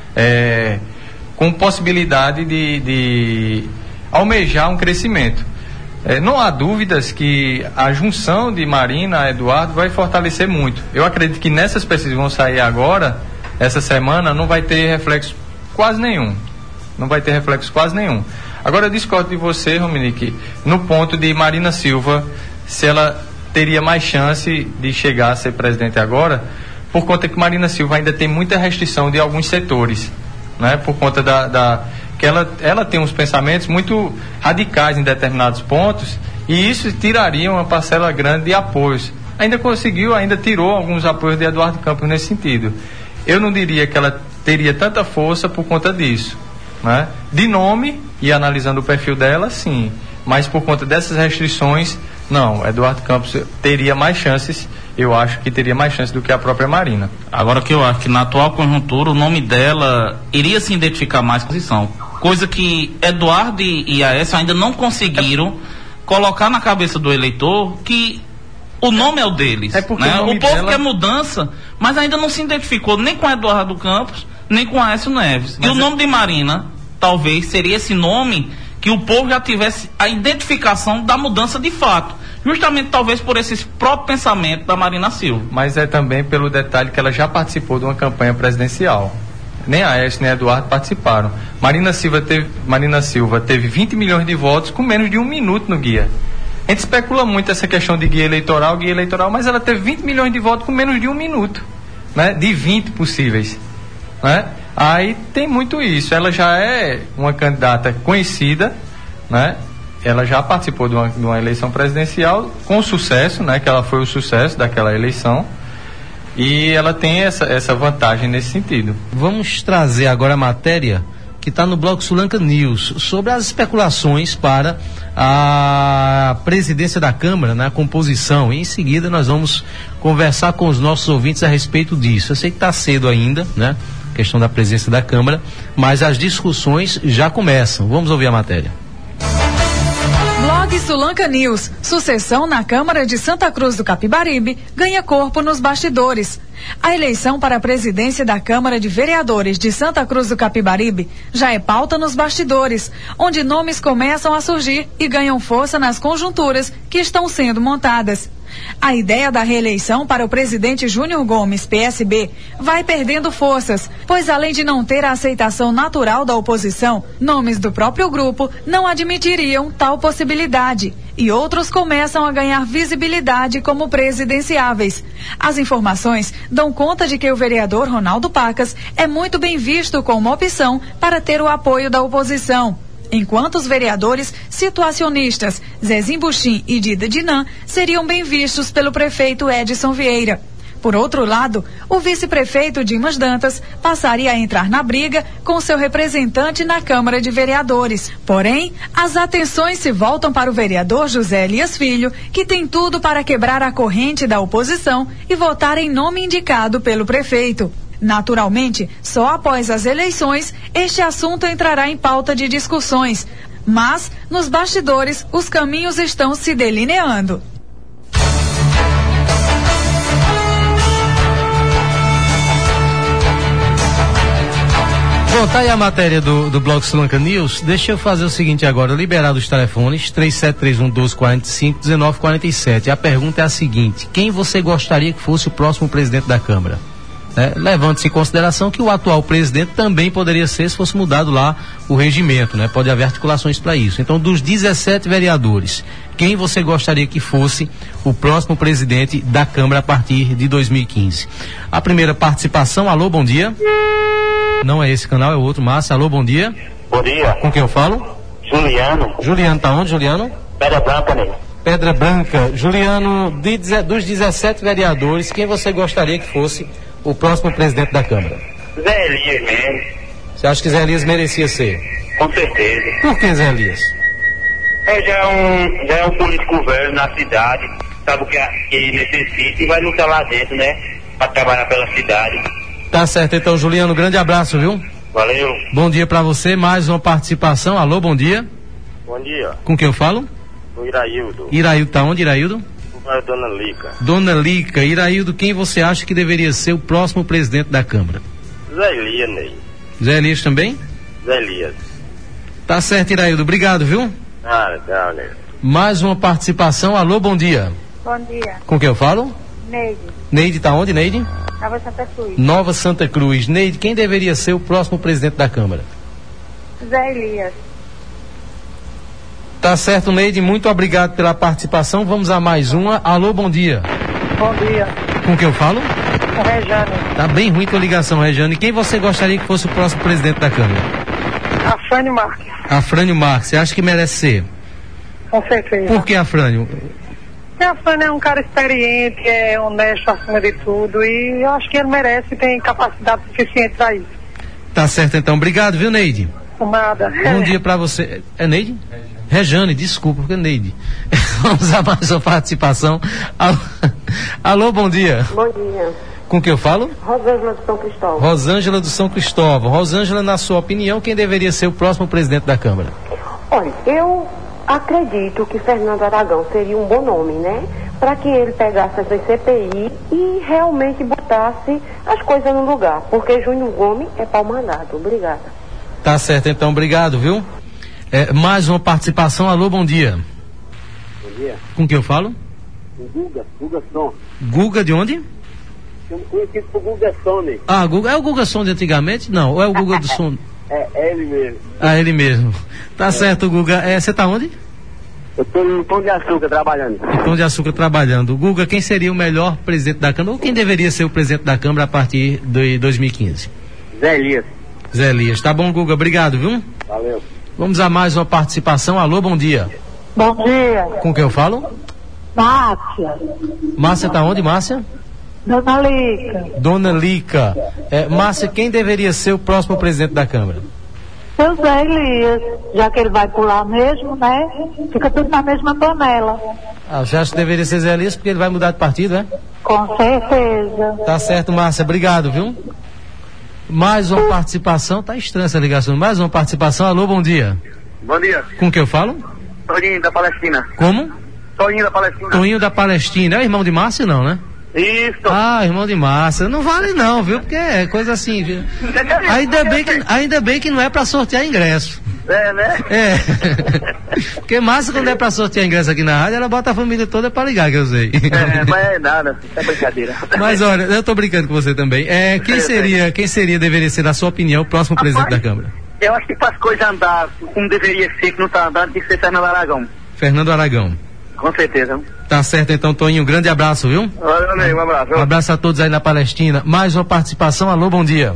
é, com possibilidade de, de almejar um crescimento. É, não há dúvidas que a junção de Marina a Eduardo vai fortalecer muito. Eu acredito que nessas pesquisas que vão sair agora, essa semana, não vai ter reflexo quase nenhum. Não vai ter reflexo quase nenhum. Agora eu discordo de você, Rominique, no ponto de Marina Silva, se ela teria mais chance de chegar a ser presidente agora, por conta que Marina Silva ainda tem muita restrição de alguns setores, né? Por conta da, da que ela, ela tem uns pensamentos muito radicais em determinados pontos, e isso tiraria uma parcela grande de apoios. Ainda conseguiu, ainda tirou alguns apoios de Eduardo Campos nesse sentido. Eu não diria que ela teria tanta força por conta disso, né? De nome, e analisando o perfil dela, sim, mas por conta dessas restrições, não. Eduardo Campos teria mais chances, eu acho que teria mais chance do que a própria Marina. Agora, que eu acho que na atual conjuntura o nome dela iria se identificar mais com a posição, coisa que Eduardo e, e Aécio ainda não conseguiram é... colocar na cabeça do eleitor que o nome é o deles, é porque né? o, o povo dela... quer mudança, mas ainda não se identificou nem com Eduardo Campos, nem com Aécio Neves. Mas e o é... nome de Marina, talvez, seria esse nome que o povo já tivesse a identificação da mudança de fato, justamente talvez por esse próprio pensamento da Marina Silva. Mas é também pelo detalhe que ela já participou de uma campanha presidencial. Nem a Aécio nem a Eduardo participaram. Marina Silva teve, Marina Silva teve vinte milhões de votos com menos de um minuto no guia. A gente especula muito essa questão de guia eleitoral, guia eleitoral, mas ela teve vinte milhões de votos com menos de um minuto, né? De vinte possíveis, né? Aí tem muito isso. Ela já é uma candidata conhecida, né? Ela já participou de uma, de uma eleição presidencial com sucesso, né? Que ela foi o sucesso daquela eleição. E ela tem essa, essa vantagem nesse sentido. Vamos trazer agora a matéria que está no blog Sulanca News sobre as especulações para a presidência da Câmara na composição. E em seguida nós vamos conversar com os nossos ouvintes a respeito disso. Eu sei que está cedo ainda, né? Questão da presença da Câmara, mas as discussões já começam. Vamos ouvir a matéria. Blog Sulanca News. Sucessão na Câmara de Santa Cruz do Capibaribe ganha corpo nos bastidores. A eleição para a presidência da Câmara de Vereadores de Santa Cruz do Capibaribe já é pauta nos bastidores, onde nomes começam a surgir e ganham força nas conjunturas que estão sendo montadas. A ideia da reeleição para o presidente Júnior Gomes, P S B, vai perdendo forças, pois além de não ter a aceitação natural da oposição, nomes do próprio grupo não admitiriam tal possibilidade, e outros começam a ganhar visibilidade como presidenciáveis. As informações dão conta de que o vereador Ronaldo Pacas é muito bem visto como opção para ter o apoio da oposição, enquanto os vereadores situacionistas Zezinho Buxim e Dida Dinan seriam bem vistos pelo prefeito Edson Vieira. Por outro lado, o vice-prefeito Dimas Dantas passaria a entrar na briga com seu representante na Câmara de Vereadores. Porém, as atenções se voltam para o vereador José Elias Filho, que tem tudo para quebrar a corrente da oposição e votar em nome indicado pelo prefeito. Naturalmente, só após as eleições, este assunto entrará em pauta de discussões. Mas, nos bastidores, os caminhos estão se delineando. Bom, tá aí a matéria do, do blog Sulanca News. Deixa eu fazer o seguinte agora, liberar os telefones três sete três um, doze, quarenta e cinco, dezenove, quarenta e sete. A pergunta é a seguinte: quem você gostaria que fosse o próximo presidente da Câmara? É, levando-se em consideração que o atual presidente também poderia ser, se fosse mudado lá o regimento, né? Pode haver articulações para isso. Então, dos dezessete vereadores, quem você gostaria que fosse o próximo presidente da Câmara a partir de dois mil e quinze? A primeira participação, alô, bom dia. Não é esse canal, é o outro, Márcia. Alô, bom dia. Bom dia. Com quem eu falo? Juliano. Juliano, tá onde, Juliano? Pedra Branca, né? Pedra Branca. Juliano, de, dos dezessete vereadores, quem você gostaria que fosse o próximo presidente da Câmara? Zé Elias mesmo. Você acha que Zé Elias merecia ser? Com certeza. Por que Zé Elias? É, já é um, já é um político velho na cidade, sabe o que, que ele necessita e vai lutar lá dentro, né? Pra trabalhar pela cidade. Tá certo, então, Juliano, grande abraço, viu? Valeu. Bom dia pra você, mais uma participação. Alô, bom dia. Bom dia. Com quem eu falo? O Iraildo. Iraildo, tá onde, Iraildo? O Dona Lica. Dona Lica. Iraildo, quem você acha que deveria ser o próximo presidente da Câmara? Zé Elias, Ney. Zé Elias também? Zé Elias. Tá certo, Iraildo, obrigado, viu? Ah, legal, Ney. Mais uma participação. Alô, bom dia. Bom dia. Com quem eu falo? Neide. Neide, tá onde, Neide? Nova Santa Cruz. Nova Santa Cruz. Neide, quem deveria ser o próximo presidente da Câmara? Zé Elias. Tá certo, Neide, muito obrigado pela participação. Vamos a mais uma. Alô, bom dia. Bom dia. Com quem eu falo? Com Rejane. Tá bem ruim tua ligação, Rejane. Quem você gostaria que fosse o próximo presidente da Câmara? Afrânio Marques. Afrânio Marques. Você acha que merece ser? Com certeza. Por que Afrânio? Porque Afrânio é um cara experiente, é honesto acima de tudo e eu acho que ele merece e tem capacidade suficiente para isso. Tá certo, então. Obrigado, viu, Neide? Nada. Bom dia pra você. É Neide? Rejane, desculpa, porque é Neide. Vamos a mais uma participação. Alô, alô, bom dia. Bom dia. Com quem eu falo? Rosângela do São Cristóvão. Rosângela do São Cristóvão. Rosângela, na sua opinião, quem deveria ser o próximo presidente da Câmara? Olha, eu acredito que Fernando Aragão seria um bom nome, né? Para que ele pegasse essa C P I e realmente botasse as coisas no lugar. Porque Júnior Gomes é pau mandado. Obrigada. Tá certo, então. Obrigado, viu? É, mais uma participação. Alô, bom dia. Bom dia. Com quem eu falo? Guga, Guga Som. Guga de onde? Eu conhecido por Guga Som, né? Ah, Guga. É o Guga Som de antigamente? Não, ou é o Guga do Som? É, é ele mesmo. Ah, ele mesmo. Tá é. certo, Guga. É, você tá onde? Eu tô no Pão de Açúcar trabalhando. Em Pão de Açúcar trabalhando. Guga, quem seria o melhor presidente da Câmara? Ou quem deveria ser o presidente da Câmara a partir de dois mil e quinze? Zé Elias. Zé Elias. Tá bom, Guga. Obrigado, viu? Valeu. Vamos a mais uma participação. Alô, bom dia. Bom dia. Com quem eu falo? Márcia. Márcia tá onde, Márcia? Dona Lica. Dona Lica. É, Márcia, quem deveria ser o próximo presidente da Câmara? Seu Zé Elias. Já que ele vai pular mesmo, né? Fica tudo na mesma panela. Ah, você acha que deveria ser Zé Elias porque ele vai mudar de partido, né? Com certeza. Tá certo, Márcia. Obrigado, viu? Mais uma participação. Tá estranha essa ligação. Mais uma participação. Alô, bom dia. Bom dia. Com quem eu falo? Toninho da Palestina. Como? Toninho da Palestina. Toninho da Palestina. É o irmão de Márcia, não, né? Isso. Ah, irmão de Márcia. Não vale não, viu? Porque é coisa assim, viu? Ainda bem que, ainda bem que não é pra sortear ingresso. É, né? É. Porque Márcia, quando é pra sortear ingresso aqui na rádio, ela bota a família toda pra ligar, que eu sei. É, mas é nada. É brincadeira. Mas olha, eu tô brincando com você também. É, quem seria, quem seria, deveria ser, na sua opinião, o próximo Rapaz, presidente da Câmara? Eu acho que para as coisas andar como deveria ser, que não tá andando, tem que ser Fernando Aragão. Fernando Aragão. Com certeza. Tá certo então, Toninho. Um grande abraço, viu? Valeu, amigo, um abraço. Um abraço a todos aí na Palestina. Mais uma participação. Alô, bom dia.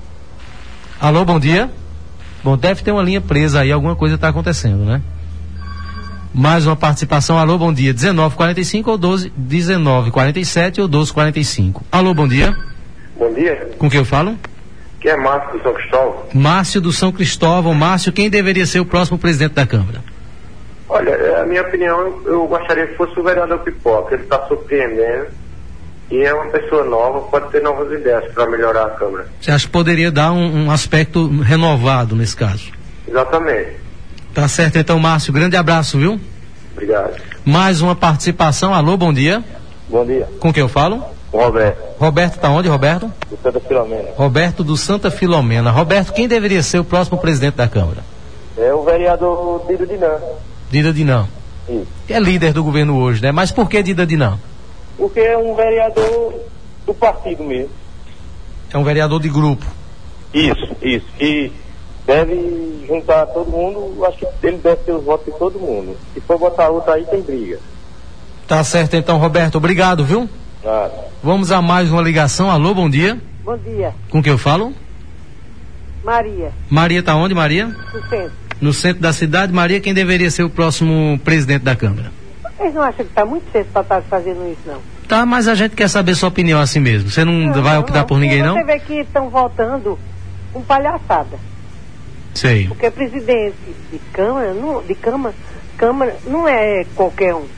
Alô, bom dia. Bom, deve ter uma linha presa aí, alguma coisa está acontecendo, né? Mais uma participação. Alô, bom dia. dezenove quarenta e cinco ou doze, dezenove quarenta e sete ou doze quarenta e cinco. Alô, bom dia. Bom dia. Com quem eu falo? Que é Márcio do São Cristóvão. Márcio do São Cristóvão. Márcio, quem deveria ser o próximo presidente da Câmara? Olha, a minha opinião, eu gostaria que fosse o vereador Pipoca. Ele está surpreendendo e é uma pessoa nova, pode ter novas ideias para melhorar a Câmara. Você acha que poderia dar um, um aspecto renovado nesse caso? Exatamente. Tá certo então, Márcio. Grande abraço, viu? Obrigado. Mais uma participação. Alô, bom dia. Bom dia. Com quem eu falo? Roberto. Roberto tá onde, Roberto? Do Santa Filomena. Roberto do Santa Filomena. Roberto, quem deveria ser o próximo presidente da Câmara? É o vereador Dida Dinan. Dida Dinan. Isso. Que é líder do governo hoje, né? Mas por que Dida Dinan? Porque é um vereador do partido mesmo. É um vereador de grupo. Isso, isso. E deve juntar todo mundo, acho que ele deve ter os votos de todo mundo. Se for botar outro aí, tem briga. Tá certo então, Roberto. Obrigado, viu? Ah. Vamos a mais uma ligação. Alô, bom dia. Bom dia. Com quem eu falo? Maria. Maria tá onde, Maria? No centro. No centro da cidade. Maria, quem deveria ser o próximo presidente da Câmara? Vocês não acham que está muito cedo para estar fazendo isso, não? Tá, mas a gente quer saber sua opinião assim mesmo. Você não, não vai não, optar não, por ninguém, não? Você vê que estão votando com palhaçada. Sei. Porque presidente de Câmara, não, de Câmara Câmara não é qualquer um.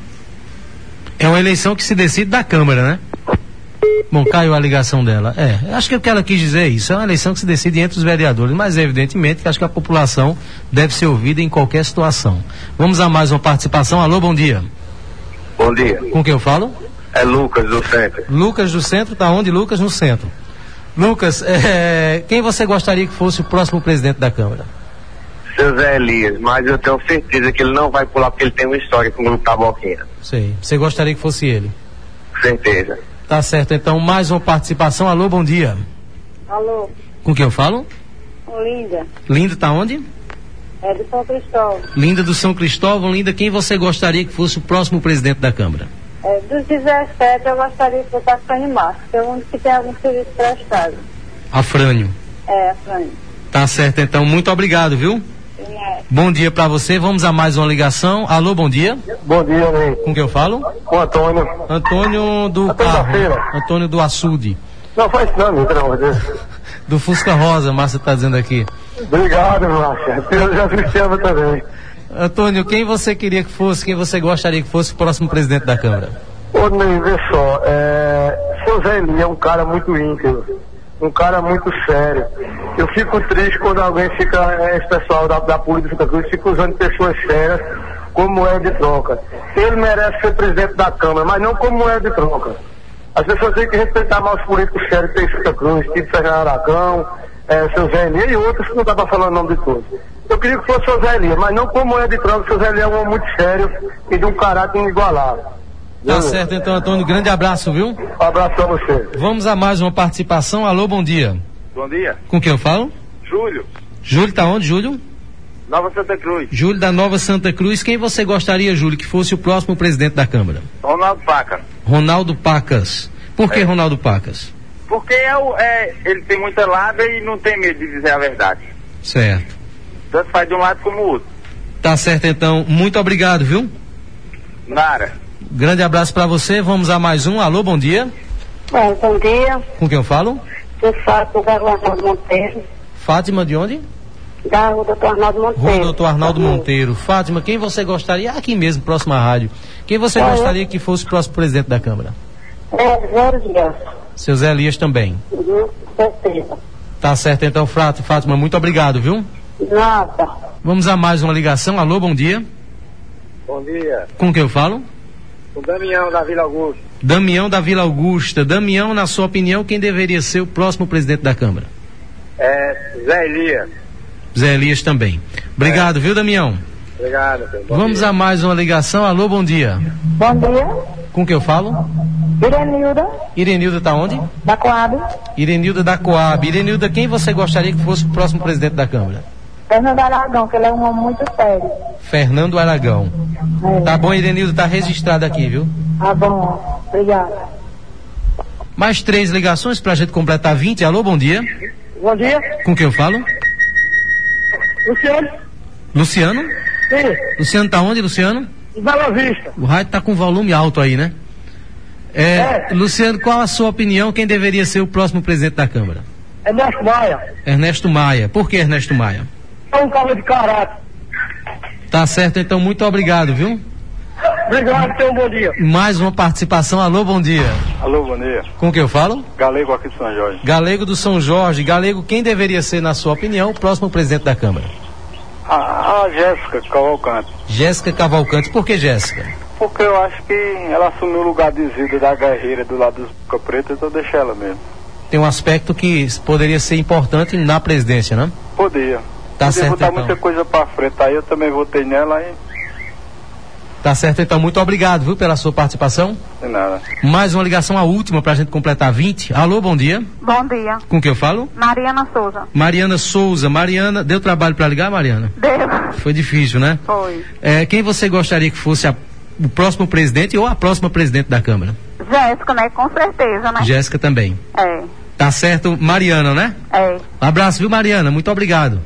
É uma eleição que se decide da Câmara, né? Bom, caiu a ligação dela. É, acho que o que ela quis dizer é isso. É uma eleição que se decide entre os vereadores, mas evidentemente que acho que a população deve ser ouvida em qualquer situação. Vamos a mais uma participação. Alô, bom dia. Bom dia. Com quem eu falo? É Lucas do Centro. Lucas do Centro, tá onde? Lucas no Centro. Lucas, é, quem você gostaria que fosse o próximo presidente da Câmara? Seu Zé Elias, mas eu tenho certeza que ele não vai pular porque ele tem uma história com o Grupo Taboquinha. Sei. Você gostaria que fosse ele? Certeza. Tá certo, então mais uma participação. Alô, bom dia. Alô. Com quem eu falo? Linda. Linda, tá onde? É do São Cristóvão. Linda do São Cristóvão. Linda, quem você gostaria que fosse o próximo presidente da Câmara? É, dos dezessete eu gostaria que fosse a Frânio Márcio, que é o único que tem algum serviço prestado. Afrânio. É, a Frânio. Tá certo, então, muito obrigado, viu? É. Bom dia pra você, vamos a mais uma ligação. Alô, bom dia. Bom dia, Ney. Com quem eu falo? Com o Antônio. Antônio do Antônio carro. da Feira. Antônio do Açude. Não faz isso não, meu, pelo amor de Deus. Do Fusca Rosa, Márcia tá dizendo aqui. Obrigado, Márcia. Eu já Cristiano também. Antônio, quem você queria que fosse, quem você gostaria que fosse o próximo presidente da Câmara? Ô, Ney, vê só, é... seu Zé Eli é um cara muito íntegro, um cara muito sério. Eu fico triste quando alguém fica, é, esse pessoal da, da polícia de Santa Cruz, fica usando pessoas sérias como moeda de troca. Ele merece ser presidente da Câmara, mas não como moeda de troca. As pessoas têm que respeitar mais os políticos sérios que tem em Santa Cruz, tipo Fernando Aragão, é, seu Zé Eli e outros que não dá pra falar o nome de todos. Eu queria que fosse o Zé Eli, mas não como moeda de troca, seu Zé Eli é um homem muito sério e de um caráter inigualável. Tá certo, então, Antônio, grande abraço, viu? Um abraço pra você. Vamos a mais uma participação. Alô, bom dia. Bom dia. Com quem eu falo? Júlio. Júlio, tá onde, Júlio? Nova Santa Cruz. Júlio da Nova Santa Cruz. Quem você gostaria, Júlio, que fosse o próximo presidente da Câmara? Ronaldo Paca. Ronaldo Pacas. Por que É. Ronaldo Pacas? Porque é o, é, ele tem muita lábia e não tem medo de dizer a verdade. Certo. Tanto faz de um lado como o outro. Tá certo, então. Muito obrigado, viu? Nara. Grande abraço pra você. Vamos a mais um. Alô, bom dia. Bom, bom dia. Com quem eu falo? Eu faço da Rua Arnaldo Monteiro. Fátima, de onde? Da Rua Doutor Arnaldo Monteiro. Rua Doutor Arnaldo Monteiro. Fátima, quem você gostaria, aqui mesmo, próxima rádio, quem você É, gostaria que fosse o próximo presidente da Câmara? É, zero dias. Seu Zé Elias também. Uhum, certeza. Tá certo, então, Frá- Fátima, muito obrigado, viu? Nada. Vamos a mais uma ligação. Alô, bom dia. Bom dia. Com quem eu falo? O Damião da Vila Augusta. Damião da Vila Augusta. Damião, na sua opinião, quem deveria ser o próximo presidente da Câmara? É, Zé Elias. Zé Elias também. Obrigado, viu, Damião? Obrigado, senhor. Bom Vamos dia. a mais uma ligação. Alô, bom dia. Bom dia. Com quem eu falo? Irenilda, Irenilda tá onde? da Coab. Irenilda da Coab. Irenilda, quem você gostaria que fosse o próximo presidente da Câmara? Fernando Aragão, que ele é um homem muito sério. Fernando Aragão. É. Tá bom, Irenilda, tá registrado aqui, viu? Tá bom. Obrigada. Mais três ligações pra gente completar vinte. Alô, bom dia. Bom dia. Com quem eu falo? Luciano. Luciano? Sim. Luciano tá onde, Luciano? Bela Vista. O rádio tá com volume alto aí, né? É, Luciano, qual a sua opinião? Quem deveria ser o próximo presidente da Câmara? Ernesto Maia. Ernesto Maia. Por que Ernesto Maia? É um cara de caráter. Tá certo, então, muito obrigado, viu? Obrigado, tenha um bom dia. Mais uma participação. Alô, bom dia. Alô, bom dia. Com quem eu falo? Galego aqui de São Jorge. Galego do São Jorge. Galego, quem deveria ser, na sua opinião, o próximo presidente da Câmara? A, a Jéssica Cavalcante. Jéssica Cavalcante. Por que Jéssica? Porque eu acho que ela assumiu o lugar de Zilda da Guerreira do lado dos Boca Preta, então deixa ela mesmo. Tem um aspecto que poderia ser importante na presidência, né? Podia. Tá Podia certo, botar então. muita coisa pra frente, aí eu também votei nela e Tá certo, então, muito obrigado, viu, pela sua participação. sem nada. Mais uma ligação, a última, pra gente completar vinte. Alô, bom dia. Bom dia. Com quem eu falo? Mariana Souza. Mariana Souza. Mariana, deu trabalho pra ligar, Mariana? Deu. Foi difícil, né? Foi. É, quem você gostaria que fosse a- o próximo presidente ou a próxima presidente da Câmara? Jéssica, né? Com certeza, né? Jéssica também. É. Tá certo, Mariana, né? É. Um abraço, viu, Mariana? Muito obrigado.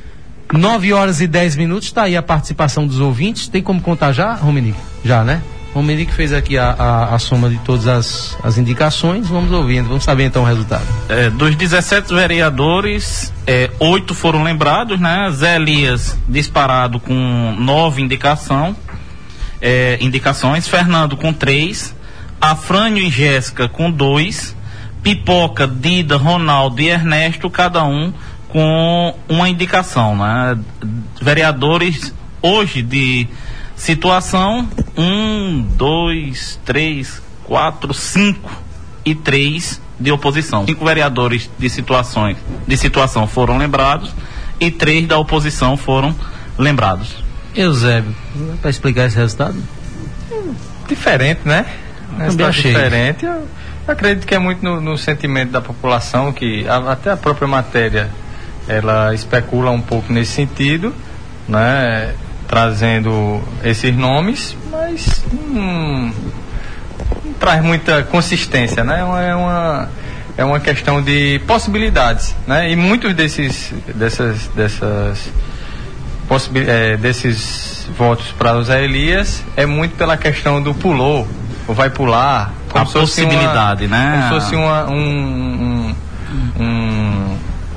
Nove horas e dez minutos, tá aí a participação dos ouvintes. Tem como contar já, Romenique? Já, né? O Romenick fez aqui a, a, a soma de todas as, as indicações, vamos ouvindo, vamos saber então o resultado. É, dos dezessete vereadores, é, oito foram lembrados, né? Zé Elias disparado com nove indicação, é, indicações, Fernando com três, Afrânio e Jéssica com dois, Pipoca, Dida, Ronaldo e Ernesto, cada um com uma indicação, né? Vereadores hoje de situação, um, dois, três, quatro, cinco e três de oposição. Cinco vereadores de situações de situação foram lembrados e três da oposição foram lembrados. Eusébio, para explicar esse resultado? Diferente, né? Também achei. Diferente. Eu acredito que é muito no, no sentimento da população, que a, até a própria matéria ela especula um pouco nesse sentido, né? Trazendo esses nomes, mas hum, não traz muita consistência, né? É uma, é uma, é uma questão de possibilidades, né? E muitos desses dessas dessas possibil, é, desses votos para o Zé Elias é muito pela questão do pulou ou vai pular, a possibilidade, uma, né? Como se fosse uma, um, um, um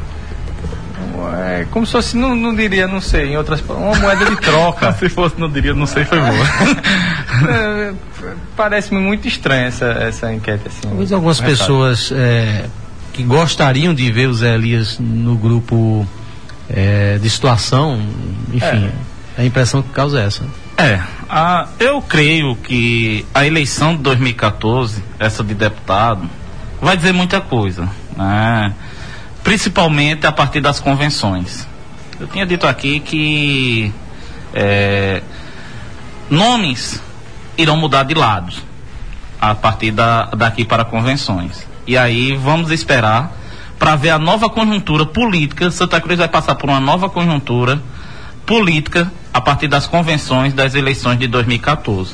É, como se fosse, não, não diria, não sei, em outras uma moeda de troca. Se fosse, não diria, não sei, foi boa. é, Parece-me muito estranha essa, essa enquete assim. Talvez algumas pessoas é, que gostariam de ver o Zé Elias no grupo é, de situação, enfim, é. A impressão que causa é essa. É, a, eu creio que a eleição de dois mil e quatorze, essa de deputado, vai dizer muita coisa, né? Principalmente a partir das convenções. Eu tinha dito aqui que é, nomes irão mudar de lado a partir da, daqui para convenções. E aí vamos esperar para ver a nova conjuntura política. Santa Cruz vai passar por uma nova conjuntura política a partir das convenções das eleições de dois mil e quatorze.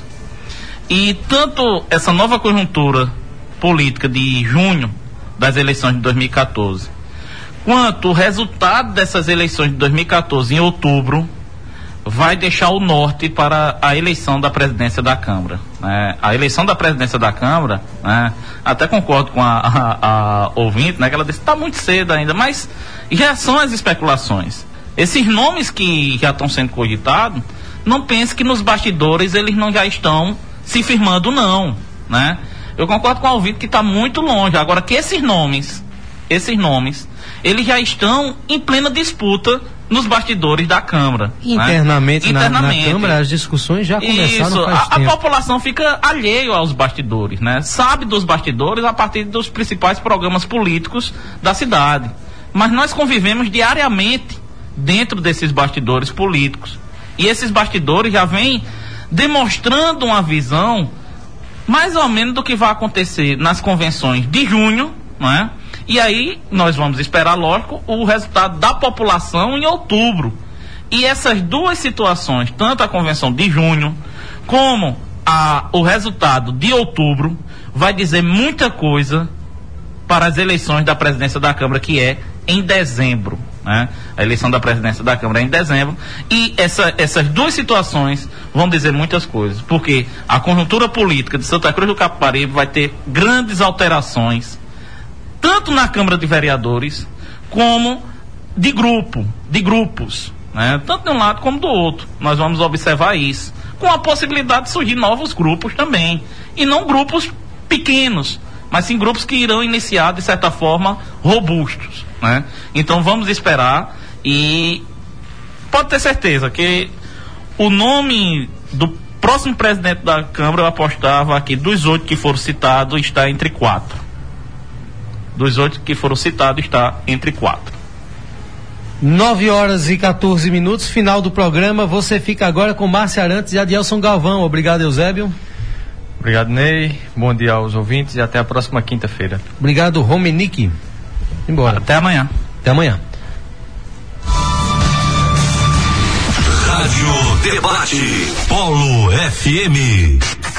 E tanto essa nova conjuntura política de junho das eleições de dois mil e quatorze, quanto o resultado dessas eleições de dois mil e quatorze em outubro vai deixar o norte para a eleição da presidência da Câmara, né? A eleição da presidência da Câmara, né? Até concordo com a, a, a ouvinte, né? Que ela disse que está muito cedo ainda, mas já são as especulações. Esses nomes que já estão sendo cogitados, não pense que nos bastidores eles não já estão se firmando, não, né? Eu concordo com a ouvinte que está muito longe. Agora que esses nomes, esses nomes eles já estão em plena disputa nos bastidores da Câmara. Internamente, né? na, Internamente. na Câmara, as discussões já começaram. Isso, faz a, tempo. a população fica alheio aos bastidores, né? Sabe dos bastidores a partir dos principais programas políticos da cidade. Mas nós convivemos diariamente dentro desses bastidores políticos. E esses bastidores já vêm demonstrando uma visão mais ou menos do que vai acontecer nas convenções de junho, né? E aí nós vamos esperar, lógico, o resultado da população em outubro. E essas duas situações, tanto a convenção de junho como a, o resultado de outubro, vai dizer muita coisa para as eleições da presidência da Câmara, que é em dezembro, né? A eleição da presidência da Câmara é em dezembro. E essa, essas duas situações vão dizer muitas coisas, porque a conjuntura política de Santa Cruz do Capibaribe vai ter grandes alterações, tanto na Câmara de Vereadores, como de grupo, de grupos, né? Tanto de um lado como do outro. Nós vamos observar isso, com a possibilidade de surgir novos grupos também, e não grupos pequenos, mas sim grupos que irão iniciar, de certa forma, robustos, né? Então vamos esperar, e pode ter certeza que o nome do próximo presidente da Câmara, eu apostava aqui, dos oito que foram citados, está entre quatro. Dos oito que foram citados, está entre quatro. nove horas e quatorze minutos, final do programa. Você fica agora com Márcia Arantes e Adielson Galvão. Obrigado, Eusébio. Obrigado, Ney. Bom dia aos ouvintes e até a próxima quinta-feira. Obrigado, Romenick. Embora. Até amanhã. Até amanhã. Rádio Debate Polo F M.